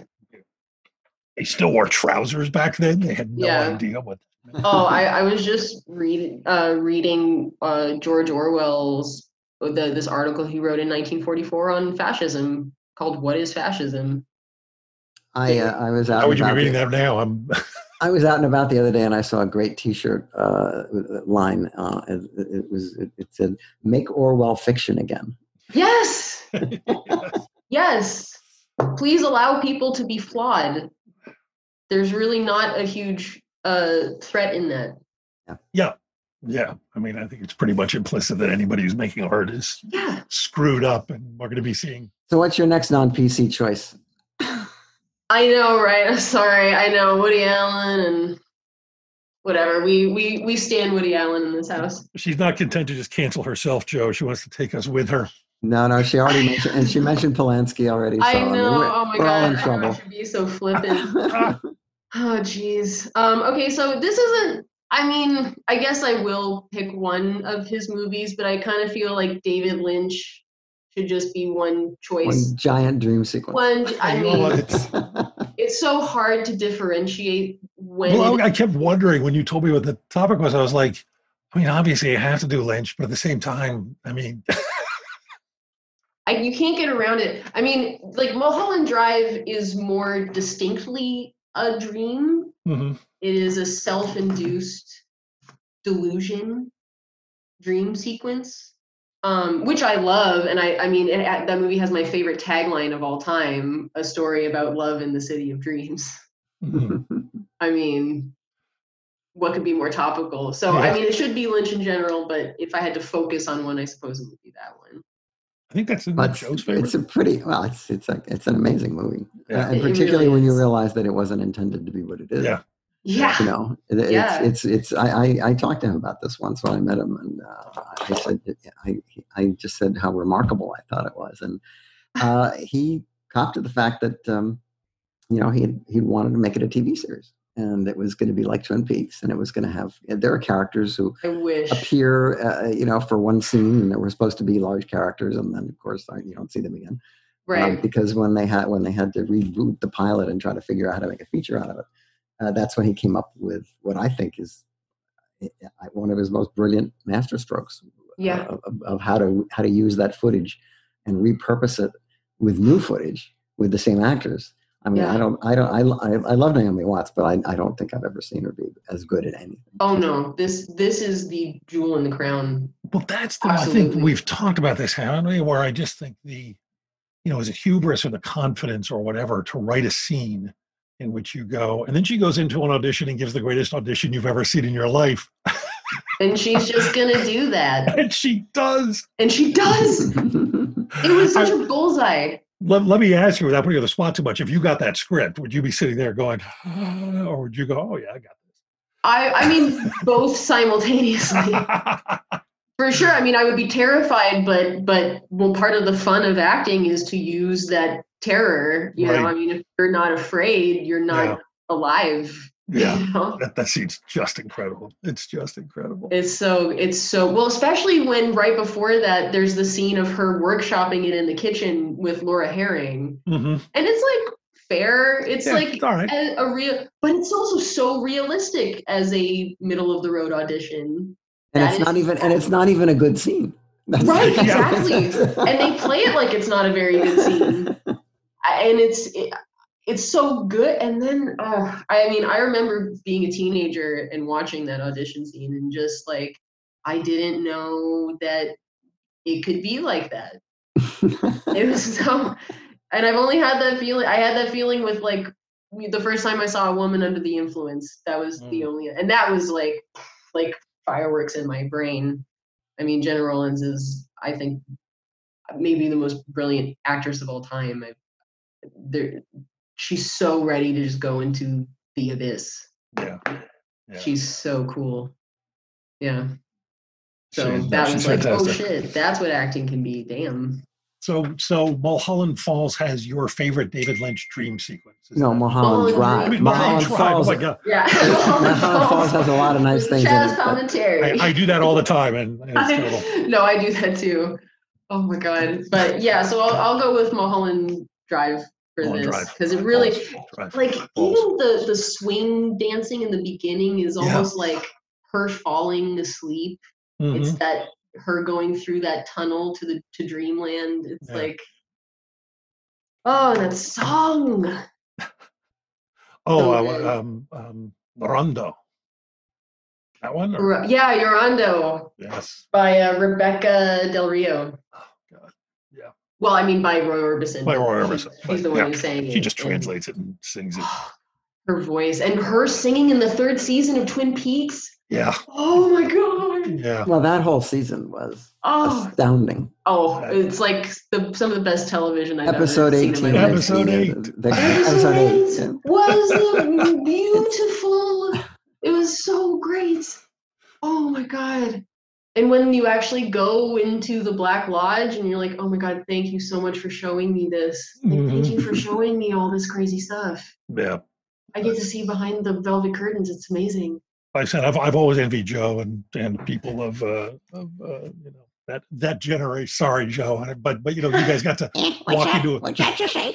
They still wore trousers back then. They had no Yeah. idea what. Oh, I, I was just read, uh, reading uh, George Orwell's the, this article he wrote in nineteen forty-four on fascism called "What is Fascism?" I uh, I was out. How would you be about reading the- that now? I'm. I was out and about the other day, and I saw a great T-shirt uh, line. Uh, it, it was it, it said, "Make Orwell fiction again." Yes. Yes. Please allow people to be flawed. There's really not a huge uh, threat in that. Yeah, yeah. I mean, I think it's pretty much implicit that anybody who's making art is Yeah. screwed up, and we're going to be seeing. So, what's your next non-P C choice? I know, right? I'm sorry. I know Woody Allen and whatever. We we we stand Woody Allen in this house. She's not content to just cancel herself, Joe. She wants to take us with her. No, no, she already mentioned, and she mentioned Polanski already. So, I mean, know. we're, Oh my we're all God. in I trouble. should be so flippant. Ah, Oh, geez. Um, okay, so this isn't, I mean, I guess I will pick one of his movies, but I kind of feel like David Lynch should just be one choice. One giant dream sequence. One, I You know what? mean, It's- it's so hard to differentiate when. well, it- I kept wondering when you told me what the topic was. I was like, I mean, obviously, you have to do Lynch, but at the same time, I mean, I, you can't get around it. I mean, like Mulholland Drive is more distinctly a dream. mhm. It is a self-induced delusion dream sequence, um, which I love. And I, I mean, it, that movie has my favorite tagline of all time: "A story about love in the city of dreams." Mhm. I mean, what could be more topical? So, Yeah. I mean, it should be Lynch in general, but if I had to focus on one, I suppose it would be that one. I think that's in But Joe's favorite. it's a pretty well. It's it's like it's an amazing movie, Yeah. uh, and It really particularly when you is. realize that it wasn't intended to be what it is. Yeah. Yeah. You know, it, it's Yeah. it's it's. I, I I talked to him about this once when I met him, and uh, I said I I just said how remarkable I thought it was, and uh, he copped to the fact that um, you know he he wanted to make it a T V series, and it was going to be like Twin Peaks, and it was going to have there are characters who I wish. appear, uh, you know, for one scene, and they were supposed to be large characters, and then of course uh, you don't see them again. Um, Right. because when they had when they had to reboot the pilot and try to figure out how to make a feature out of it, uh, that's when he came up with what I think is uh, one of his most brilliant masterstrokes Yeah. of, of, of how to how to use that footage and repurpose it with new footage with the same actors. I mean, Yeah. I don't, I don't, I, I, I love Naomi Watts, but I, I don't think I've ever seen her be as good at anything. Oh no, this this is the jewel in the crown. Well, that's the. I think Absolutely. we've talked about this, haven't we? Where I just think the, you know, is it hubris or the confidence or whatever to write a scene in which you go, and then she goes into an audition and gives the greatest audition you've ever seen in your life, And she's just gonna do that. and she does. And she does. It was such I, a bullseye. Let, let me ask you, without putting you on the spot too much, if you got that script, would you be sitting there going, oh, or would you go, oh, yeah, I got this? I, I mean, both simultaneously. For sure. I mean, I would be terrified, but, but well, part of the fun of acting is to use that terror. You right. know, I mean, if you're not afraid, you're not yeah. alive. Yeah, you know? that, that scene's just incredible. It's just incredible. It's so, it's so, well, especially when right before that, there's the scene of her workshopping it in the kitchen with Laura Herring. Mm-hmm. And it's like fair. It's yeah, like it's all right. a, a real, but it's also so realistic as a middle of the road audition. And that it's not even, and it's not even a good scene. That's right, exactly. And they play it like it's not a very good scene. And it's, it, it's so good. And then, uh, I mean, I remember being a teenager and watching that audition scene and just like, I didn't know that it could be like that. It was so, and I've only had that feeling. I had that feeling with like the first time I saw A Woman Under the Influence. That was mm. the only, and that was like, like fireworks in my brain. I mean, Jenna Rollins is, I think, maybe the most brilliant actress of all time. I, there, she's so ready to just go into the abyss. Yeah. yeah. She's so cool. Yeah. So she's, that was like, fantastic. Oh shit, that's what acting can be. Damn. So, so Mulholland Falls has your favorite David Lynch dream sequence. No, Mulholland Drive. I mean, Mulholland Drive. Falls. Oh my God. Yeah. Mulholland Falls has a lot of nice things. Chaz commentary. I, I do that all the time, and, and it's total. No, I do that too. Oh my God. But yeah, so I'll, I'll go with Mulholland Drive for Mulholland this because it really, Falls. like Falls. even the the swing dancing in the beginning is almost yeah. like her falling asleep. Mm-hmm. It's that her going through that tunnel to the to dreamland. It's yeah. like, oh, that song. Oh, so uh, um, um, Rondo. That one? Or? Yeah, Llorando. Yes. By uh, Rebecca Del Rio. Oh God, yeah. Well, I mean by Roy Orbison. By Roy Orbison. She's, she's the one yeah. who's saying it. She just translates and, it and sings it. Her voice and her singing in the third season of Twin Peaks. Yeah. Oh my God. Yeah. Well, that whole season was oh. astounding. Oh, it's like the, some of the best television I've episode ever eighteen. seen in my life. Episode eight. The, the, episode eight yeah. was beautiful. It was so great. Oh my God. And when you actually go into the Black Lodge and you're like, oh my God, thank you so much for showing me this. Like, mm-hmm. Thank you for showing me all this crazy stuff. Yeah. I get to see behind the velvet curtains. It's amazing. Like I said, I've I've always envied Joe and, and people of uh, of uh, you know that that generation. Sorry, Joe, but but you know you guys got to walk that? into it. What's that you say?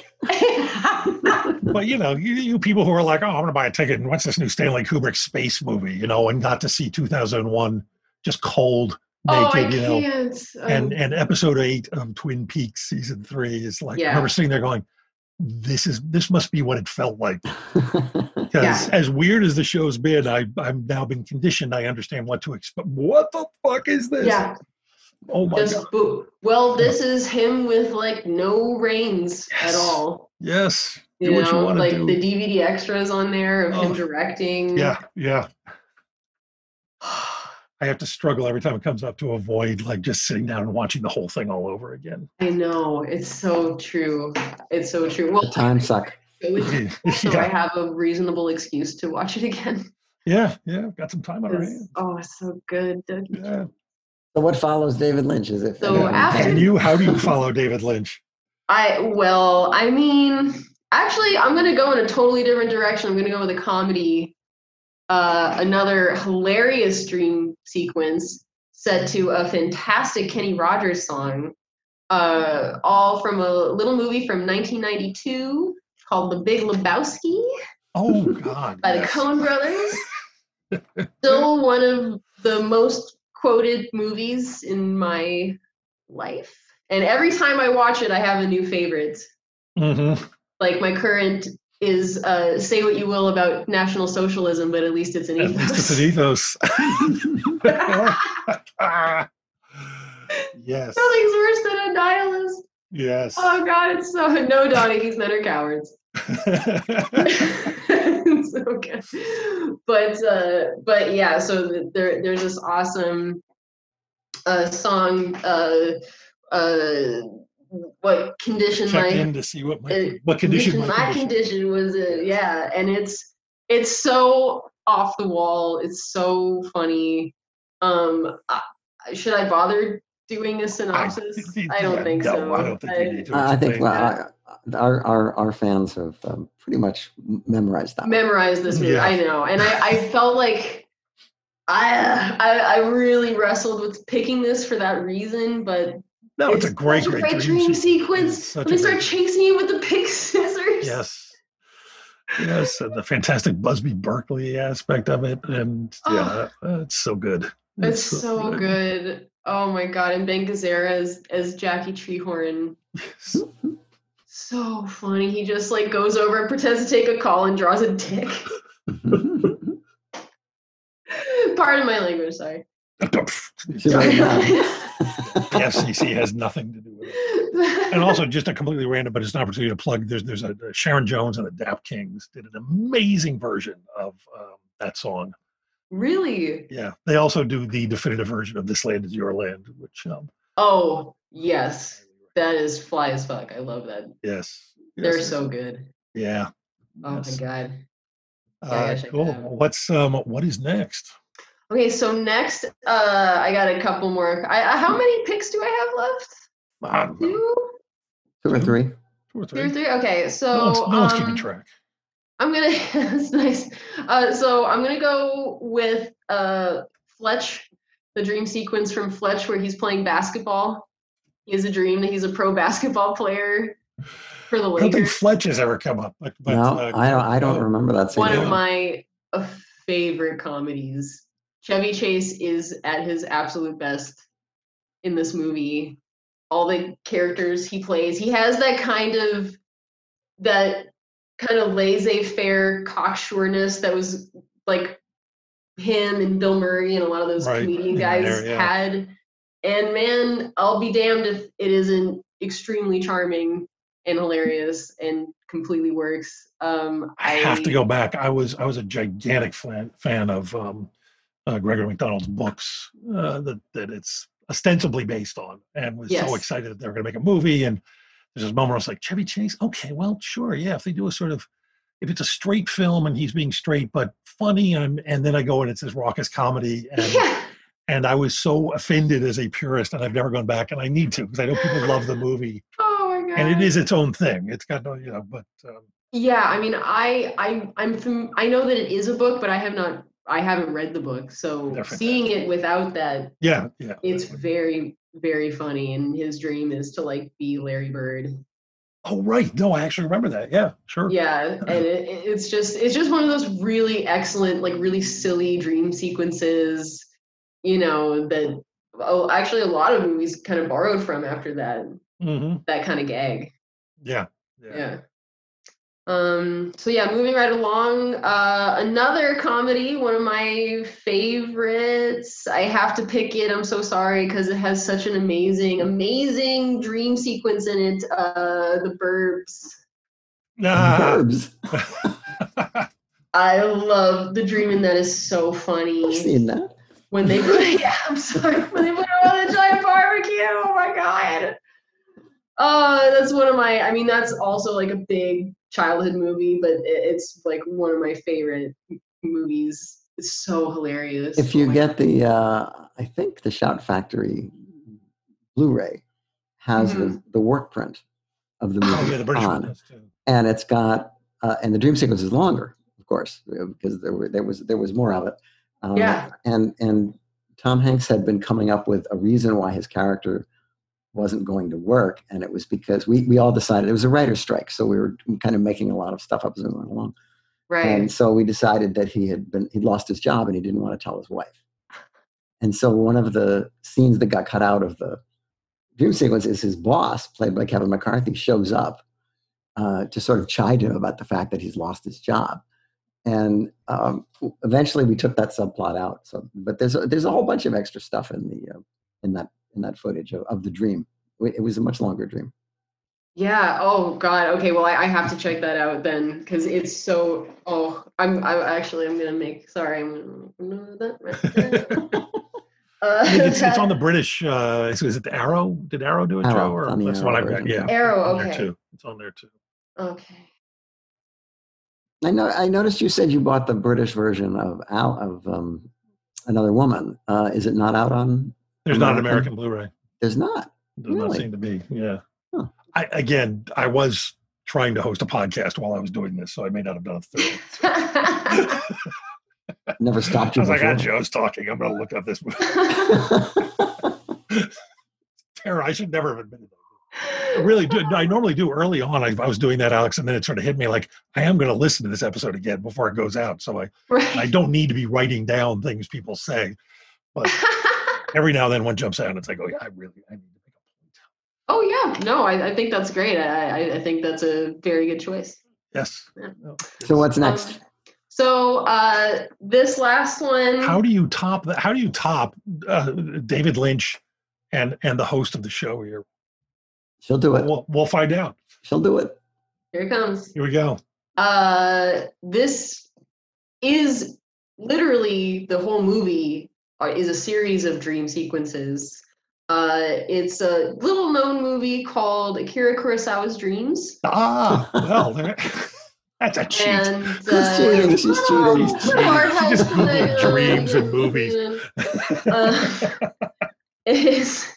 But you know you, you people who are like, oh, I'm going to buy a ticket and what's this new Stanley Kubrick space movie? You know, and got to see two thousand one just cold naked. Oh, I you know, can't. and and episode eight of Twin Peaks season three is like yeah. I remember sitting there going, this is this must be what it felt like. Because yeah. as weird as the show's been, I I've now been conditioned. I understand what to expect. What the fuck is this? Yeah. Oh my Just, God. Boo. Well, this is him with like no reins yes. at all. Yes. You do know, what you like do. the D V D extras on there of oh. him directing. Yeah, yeah. I have to struggle every time it comes up to avoid like just sitting down and watching the whole thing all over again. I know. It's so true. It's so true. Well, the time suck. So yeah. I have a reasonable excuse to watch it again. Yeah, yeah. Got some time on our hands. Oh, it's so good. Yeah. So what follows David Lynch? Is it? So yeah. after and you, how do you follow David Lynch? I well, I mean, actually, I'm going to go in a totally different direction. I'm going to go with a comedy. Uh, another hilarious dream sequence set to a fantastic Kenny Rogers song, uh, all from a little movie from nineteen ninety-two called The Big Lebowski. Oh, God. by yes. the Coen brothers. Still one of the most quoted movies in my life. And every time I watch it, I have a new favorite. Mm-hmm. Like my current is uh, say what you will about National Socialism, but at least it's an ethos. At least it's an ethos. Yes. Nothing's worse than a nihilist. Yes. Oh God, it's so no Donaghy's men are cowards. It's so good. But uh, but yeah, so there there's this awesome uh, song uh, uh, what condition Check my in to see what my, uh, what condition, my, my condition. condition was in. Yeah, and it's it's so off the wall. It's so funny. Um, I, should I bother doing a synopsis? I, I don't yeah, think no, so. I don't think I, you need to. I think explain well, that. I, our, our our fans have um, pretty much memorized that. Memorize this movie. Yeah. I know, and I, I felt like I, I I really wrestled with picking this for that reason, but No, it's, it's a great, such a great great dream, dream sequence. It's sequence such when a they start great- chasing you with the big scissors. Yes. Yes, and the fantastic Busby Berkeley aspect of it, and yeah, Oh. it's so good. It's so good. Oh my god! And Ben Gazzara as as Jackie Treehorn. Yes. So funny. He just like goes over and pretends to take a call and draws a dick. Pardon my language, sorry. The F C C has nothing to do with it. And also, just a completely random, but it's an opportunity to plug. There's there's a, a Sharon Jones and the Dap Kings did an amazing version of um, that song. Really? Yeah, they also do the definitive version of "This Land Is Your Land," which um, Oh yes, that is fly as fuck. I love that. yes, They're yes, so yes. good. Yeah. Oh Yes. my god. Yeah, I Uh, gotta check cool. that out. What's um what is next? Okay, so next, uh, I got a couple more. I, I how many picks do I have left? I don't know. Two, Two or three. Two or two or three. three. Okay, so No one's, no one's keeping um, track. I'm gonna. That's nice. Uh, so I'm gonna go with uh Fletch, the dream sequence from Fletch where he's playing basketball. He has a dream that he's a pro basketball player for the I don't think Lakers. Fletch has ever come up. But, but No, uh, I don't. I don't oh, remember that scene. One Yeah. of my uh, favorite comedies. Chevy Chase is at his absolute best in this movie. All the characters he plays, he has that kind of that kind of laissez-faire cocksureness that was like him and Bill Murray and a lot of those Right, comedian in guys there, yeah. had. And man, I'll be damned if it isn't extremely charming and hilarious and completely works. Um, I have to go back. I was I was a gigantic fan fan of um, uh, Gregory McDonald's books uh, that that it's ostensibly based on, and was Yes. so excited that they were going to make a movie. And there's this moment where I was like, Chevy Chase, okay, well, sure, yeah. If they do a sort of, if it's a straight film and he's being straight but funny, I'm, and then I go and it's this raucous comedy, and Yeah. and I was so offended as a purist, and I've never gone back, and I need to because I know people love the movie, Oh my god. and it is its own thing. It's got no, you know, but. Um, Yeah, I mean, I I I'm fam- I know that it is a book, but I have not I haven't read the book. So They're seeing it without that, Yeah, yeah. it's very very funny. And his dream is to like be Larry Bird. Oh, right. No, I actually remember that. Yeah, sure. Yeah, and it, it's just it's just one of those really excellent, like really silly dream sequences. You know that oh, actually a lot of movies kind of borrowed from after that hmm that kind of gag. Yeah, yeah. Yeah. Um, so yeah, moving right along, uh, another comedy, one of my favorites. I have to pick it. I'm so sorry because it has such an amazing, amazing dream sequence in it. Uh, The Burbs. Ah. Burbs. I love the dream in that is so I've funny. seen that. When they put, yeah, I'm sorry, when they put her on a giant barbecue. Oh my god. Uh, that's one of my. I mean, that's also like a big childhood movie, but it, it's like one of my favorite m- movies. It's so hilarious. If Oh you my get the, uh, I think the Shout Factory Blu-ray has the, the work print of the movie Oh, yeah, the British one on, does too. and it's got, uh, and the dream sequence is longer, of course, because there were there was there was more of it. Um, Yeah. And and Tom Hanks had been coming up with a reason why his character wasn't going to work, and it was because we we all decided it was a writer's strike, so we were kind of making a lot of stuff up as we went along. Right. And so we decided that he had been he'd lost his job and he didn't want to tell his wife. And so one of the scenes that got cut out of the dream sequence is his boss, played by Kevin McCarthy, shows up uh, to sort of chide him about the fact that he's lost his job. And um, eventually we took that subplot out. So, but there's a, there's a whole bunch of extra stuff in the uh, in that in that footage of, of the dream. It was a much longer dream. Yeah. Oh God. Okay. Well, I, I have to check that out then because it's so. Oh, I'm. I actually I'm gonna make. Sorry, I'm gonna. That right there. Uh, I think it's, it's that- on the British. Uh, is, is it the Arrow? Did Arrow do it, Arrow, Joe? Or it's on the that's the Arrow one I've got. version. Yeah, Arrow, on there okay. too. It's on there too. Okay. I know. I noticed you said you bought the British version of Al of um, Another Woman. Uh, is it not out on? There's not an American? American Blu-ray. There's not. Does not Really? seem to be. Yeah. Huh. I again, I was trying to host a podcast while I was doing this, so I may not have done a third. Never stopped I you was like, ah, before. Joe's talking. I'm going to look up this movie. Tara, I should never have admitted that. I really do. I normally do early on. I, I was doing that, Alex, and then it sort of hit me like, I am going to listen to this episode again before it goes out. So I, Right. I don't need to be writing down things people say. But every now and then one jumps out and it's like, oh, yeah, I really, I need to make a point. Oh yeah, no, I, I think that's great. I, I I think that's a very good choice. Yes. Yeah. No, So what's Um, next? so uh, this last one. How do you top that? How do you top uh, David Lynch and and the host of the show here? She'll do it. We'll, we'll find out. She'll do it. Here it comes. Here we go. Uh, this is literally the whole movie uh, is a series of dream sequences. Uh, it's a little known movie called Akira Kurosawa's Dreams. Ah, well, there, that's a cheat. And She's uh, cheating. She's well, cheating. She's the art cheating. She just helps Googled with it. dreams and movies. Uh, it's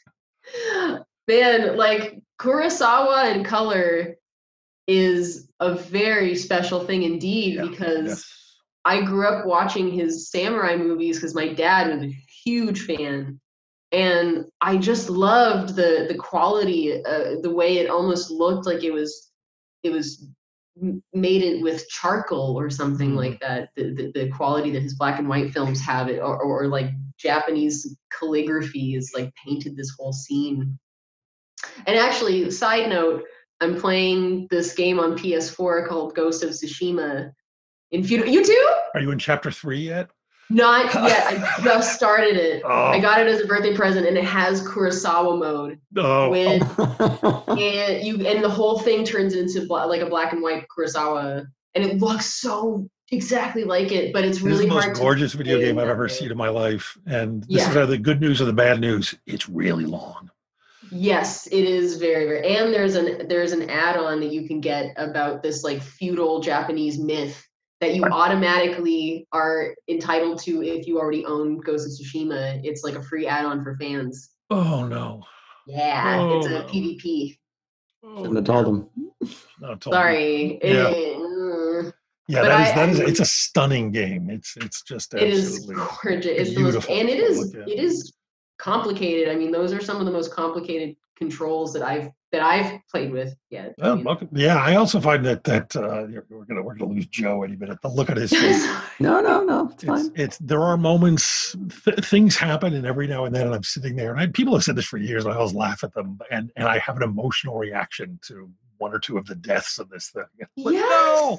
man, like Kurosawa in color is a very special thing indeed, Yeah, because yes. I grew up watching his samurai movies because my dad was a huge fan, and I just loved the the quality, uh, the way it almost looked like it was it was m- made it with charcoal or something Mm. like that. The, the the quality that his black and white films have it, or, or, or like Japanese calligraphy is like painted this whole scene. And actually, side note, I'm playing this game on P S four called Ghost of Tsushima. In future, you too? Are you in chapter three yet? Not yet. I just started it. Oh. I got it as a birthday present, and it has Kurosawa mode. Oh, With and you and the whole thing turns into bla- like a black and white Kurosawa, and it looks so exactly like it. But it's this really is the hard. most to gorgeous video play game I've that ever way. seen in my life. And this Yeah. is either the good news or the bad news. It's really long. Yes, it is very, very. And there's an there's an add-on that you can get about this like feudal Japanese myth that you automatically are entitled to if you already own Ghost of Tsushima. It's like a free add-on for fans. Oh, no. Yeah, it's Oh, a no. PvP. Oh, Shouldn't have told him. no, told me. Sorry. Yeah. It, mm, Yeah, But that is I- that is I- it's a stunning game. It's it's just it is absolutely gorgeous. It's the most, beautiful and it to is look at. it is complicated. I mean, those are some of the most complicated controls that I've that I've played with yet. I Well, mean, welcome. Yeah, I also find that that uh, we're gonna we're gonna lose Joe any minute. The look at his face. No, no, no. It's It's, fine. it's there are moments, th- things happen, and every now and then, and I'm sitting there, and I, people have said this for years. And I always laugh at them, and and I have an emotional reaction to one or two of the deaths of this thing. Like, Yes. no!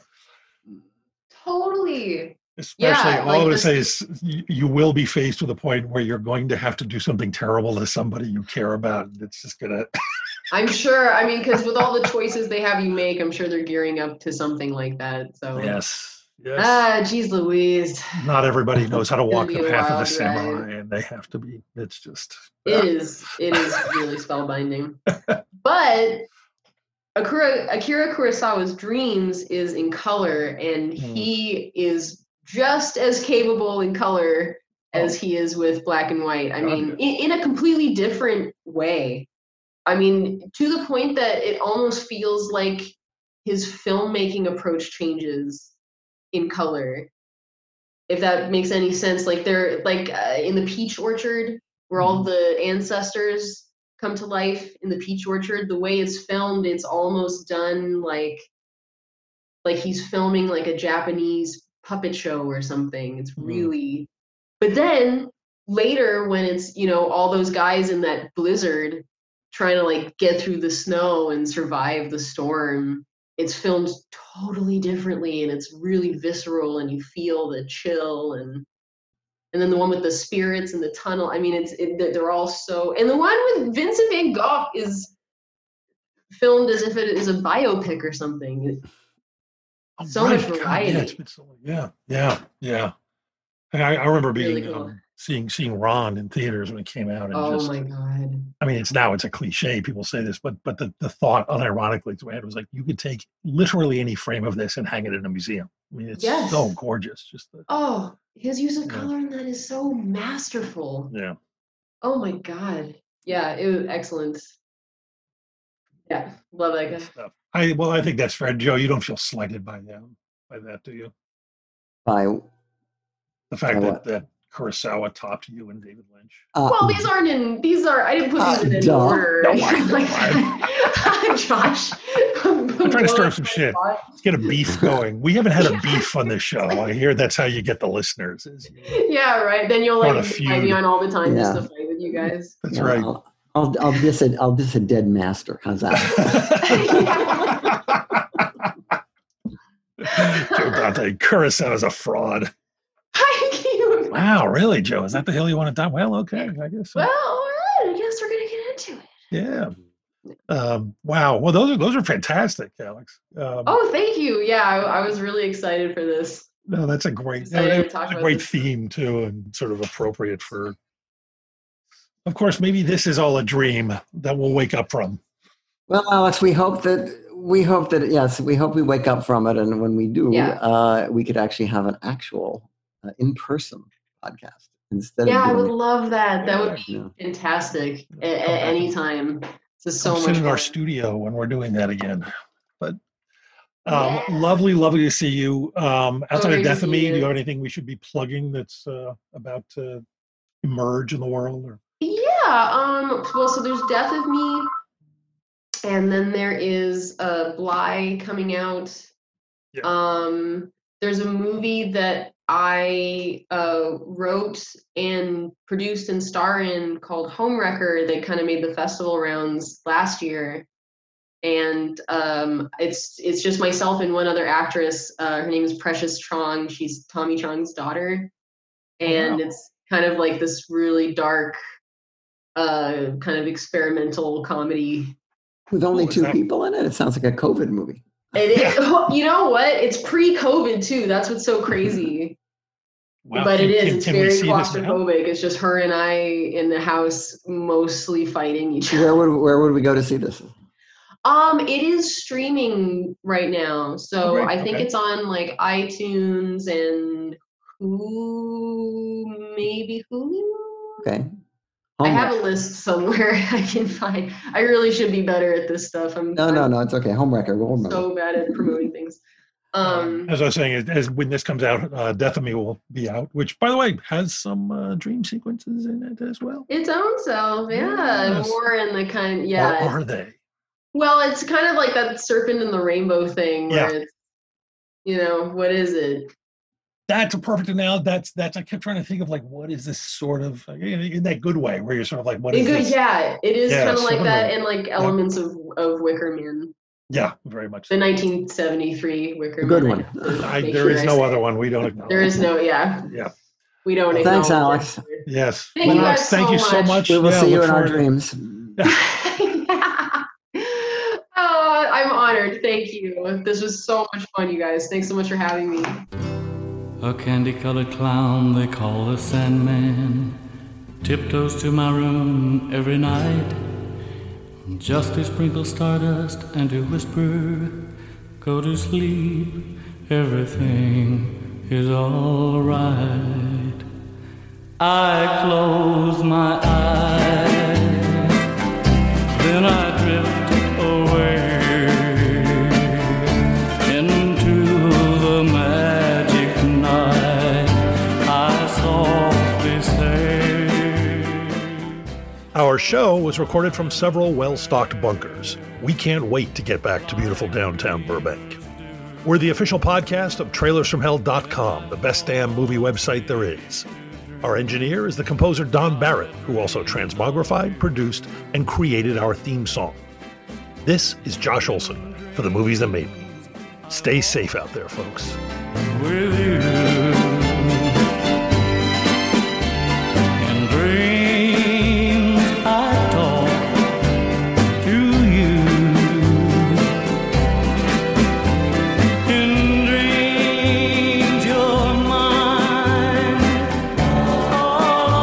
Totally. Especially, Yeah, all like I'm going to this- say is you, you will be faced with a point where you're going to have to do something terrible to somebody you care about. And it's just gonna. I'm sure. I mean, because with all the choices they have you make, I'm sure they're gearing up to something like that. So Yes, yes. ah, geez, Louise, Not everybody knows how to It's gonna walk be the a path of the wild samurai, and they have to be. It's just. it is it is really spellbinding. But Akira Akira Kurosawa's Dreams is in color, and Hmm. he is just as capable in color as he is with black and white. I God, mean, yeah. in, in a completely different way. I mean, to the point that it almost feels like his filmmaking approach changes in color. If that makes any sense, like they're like uh, in the peach orchard where all the ancestors come to life in the peach orchard, the way it's filmed, it's almost done like like he's filming like a Japanese puppet show or something. It's Mhm. really, but then later when it's, you know, all those guys in that blizzard trying to like get through the snow and survive the storm, it's filmed totally differently, and it's really visceral, and you feel the chill. and and then the one with the spirits in the tunnel, I mean, it's it, they're all so, and the one with Vincent van Gogh is filmed as if it is a biopic or something. So much God, variety. yeah, it's been so long. Yeah, yeah, yeah. And I, I remember being Really cool. um, seeing seeing Ron in theaters when it came out. And Oh just, my God. I mean, it's now it's a cliche. People say this, but but the, the thought, unironically, to my head was like, you could take literally any frame of this and hang it in a museum. I mean, it's Yes. so gorgeous. Just the, Oh, his use of Yeah. color in that is so masterful. yeah. Oh my God. Yeah, it was excellent. Yeah, love that guy. Stuff. I well, I think that's fair, Joe. You don't feel slighted by that, by that, do you? By The fact By that what? that Kurosawa topped you and David Lynch. uh, Well, these aren't in. These are. I didn't put these Uh, in any duh. order. No, I- Like, I- Josh. I'm trying to stir up some shit. Let's get a beef going. We haven't had a beef on this show. I hear that's how you get the listeners. is- Yeah, right. Then you'll Start like a invite me feud. on all the time just Yeah. to fight with you guys. That's yeah, right. I'll, I'll I'll diss a I'll diss a dead master. How's that? Joe Dante, Kurosawa's a fraud. Thank you. Wow, really, Joe? Is that the hill you want to die? Well, okay, I guess. So. Well, all right. I guess we're gonna get into it. Yeah. Um, wow. Well, those are those are fantastic, Alex. Um, Oh, thank you. Yeah, I, I was really excited for this. no, that's a great, Excited to that's talk a about great this. theme too, and sort of appropriate for. Of course, maybe this is all a dream that we'll wake up from. Well, Alex, we hope that we hope that yes, we hope we wake up from it, and when we do, Yeah. uh, we could actually have an actual uh, in-person podcast instead Yeah, I of would doing love that. That would be Yeah. fantastic Yeah, at, come at back any and- time. This is so Come much sit in our fun. studio when we're doing that again. But um, Yeah. lovely, lovely to see you. Um, outside great of to Death of see Me, you. do you have anything we should be plugging that's uh, about to emerge in the world? Or Yeah. Um. Well, so there's Death of Me, and then there is uh, Bly coming out. Yeah. Um. There's a movie that I uh, wrote and produced and star in called Homewrecker that kind of made the festival rounds last year. And um, it's it's just myself and one other actress. Uh, her name is Precious Trong. She's Tommy Chong's daughter, and wow. it's kind of like this really dark, uh, kind of experimental comedy. with only Cool, is two that- people in it. It sounds like a COVID movie. It is, you know what? It's pre-COVID too. That's what's so crazy. Wow, but can- it is. can- It's can we very see this now? claustrophobic. It's just her and I in the house, mostly fighting each other. Where would where would we go to see this? Um, it is streaming right now, so Oh, great. I think Okay. it's on like iTunes and Hulu, maybe Hulu. Okay. I Home have Wreck- a list somewhere I can find. I really should be better at this stuff. I'm No, no, no. It's okay. Homewrecker. We'll I'm remember. so bad at promoting things. Um, as I was saying, as, as when this comes out, uh, Death of Me will be out, which, by the way, has some uh, dream sequences in it as well. its own self, yeah, Yes. more in the kind, Or yeah. are they? Well, it's kind of like that serpent in the rainbow thing, where Yeah. it's, you know, what is it? That's a perfect analogy. That's that's. I kept trying to think of like, what is this sort of in, in that good way, where you're sort of like, what In is good, this? yeah, it is Yeah, kind of like that, similar. and like elements of of Wicker Man, Yeah, very much. the nineteen seventy-three Wicker A good Man. one. I have to I, make there sure is I no say other it. one we don't acknowledge. There is no, yeah, Yeah. we don't. Well, thanks, acknowledge Alex. it. Yes. Thank Well, you Alex, guys thank so you so much. much. We will Yeah, see you look in our forward to- dreams. Oh, I'm honored. Thank you. This was so much fun, you guys. Thanks so much for having me. A candy-colored clown they call the Sandman tiptoes to my room every night, just to sprinkle stardust and to whisper, go to sleep, everything is all right. I close my eyes, then I drift away into the magic night. I softly say. Our show was recorded from several well-stocked bunkers. We can't wait to get back to beautiful downtown Burbank. We're the official podcast of trailers from hell dot com, the best damn movie website there is. Our engineer is the composer Don Barrett, who also transmogrified, produced, and created our theme song. This is Josh Olson for The Movies That Made Me. Stay safe out there, folks. With you in dreams I talk to you. In dreams you're mine. All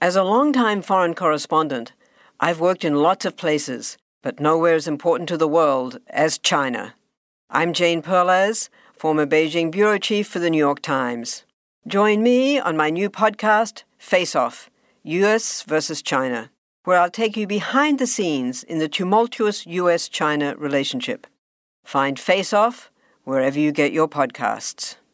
As a longtime foreign correspondent, I've worked in lots of places, but nowhere as important to the world as China. I'm Jane Perlez, former Beijing bureau chief for the New York Times. Join me on my new podcast, Face Off, U S versus China, where I'll take you behind the scenes in the tumultuous U S China relationship. Find Face Off wherever you get your podcasts.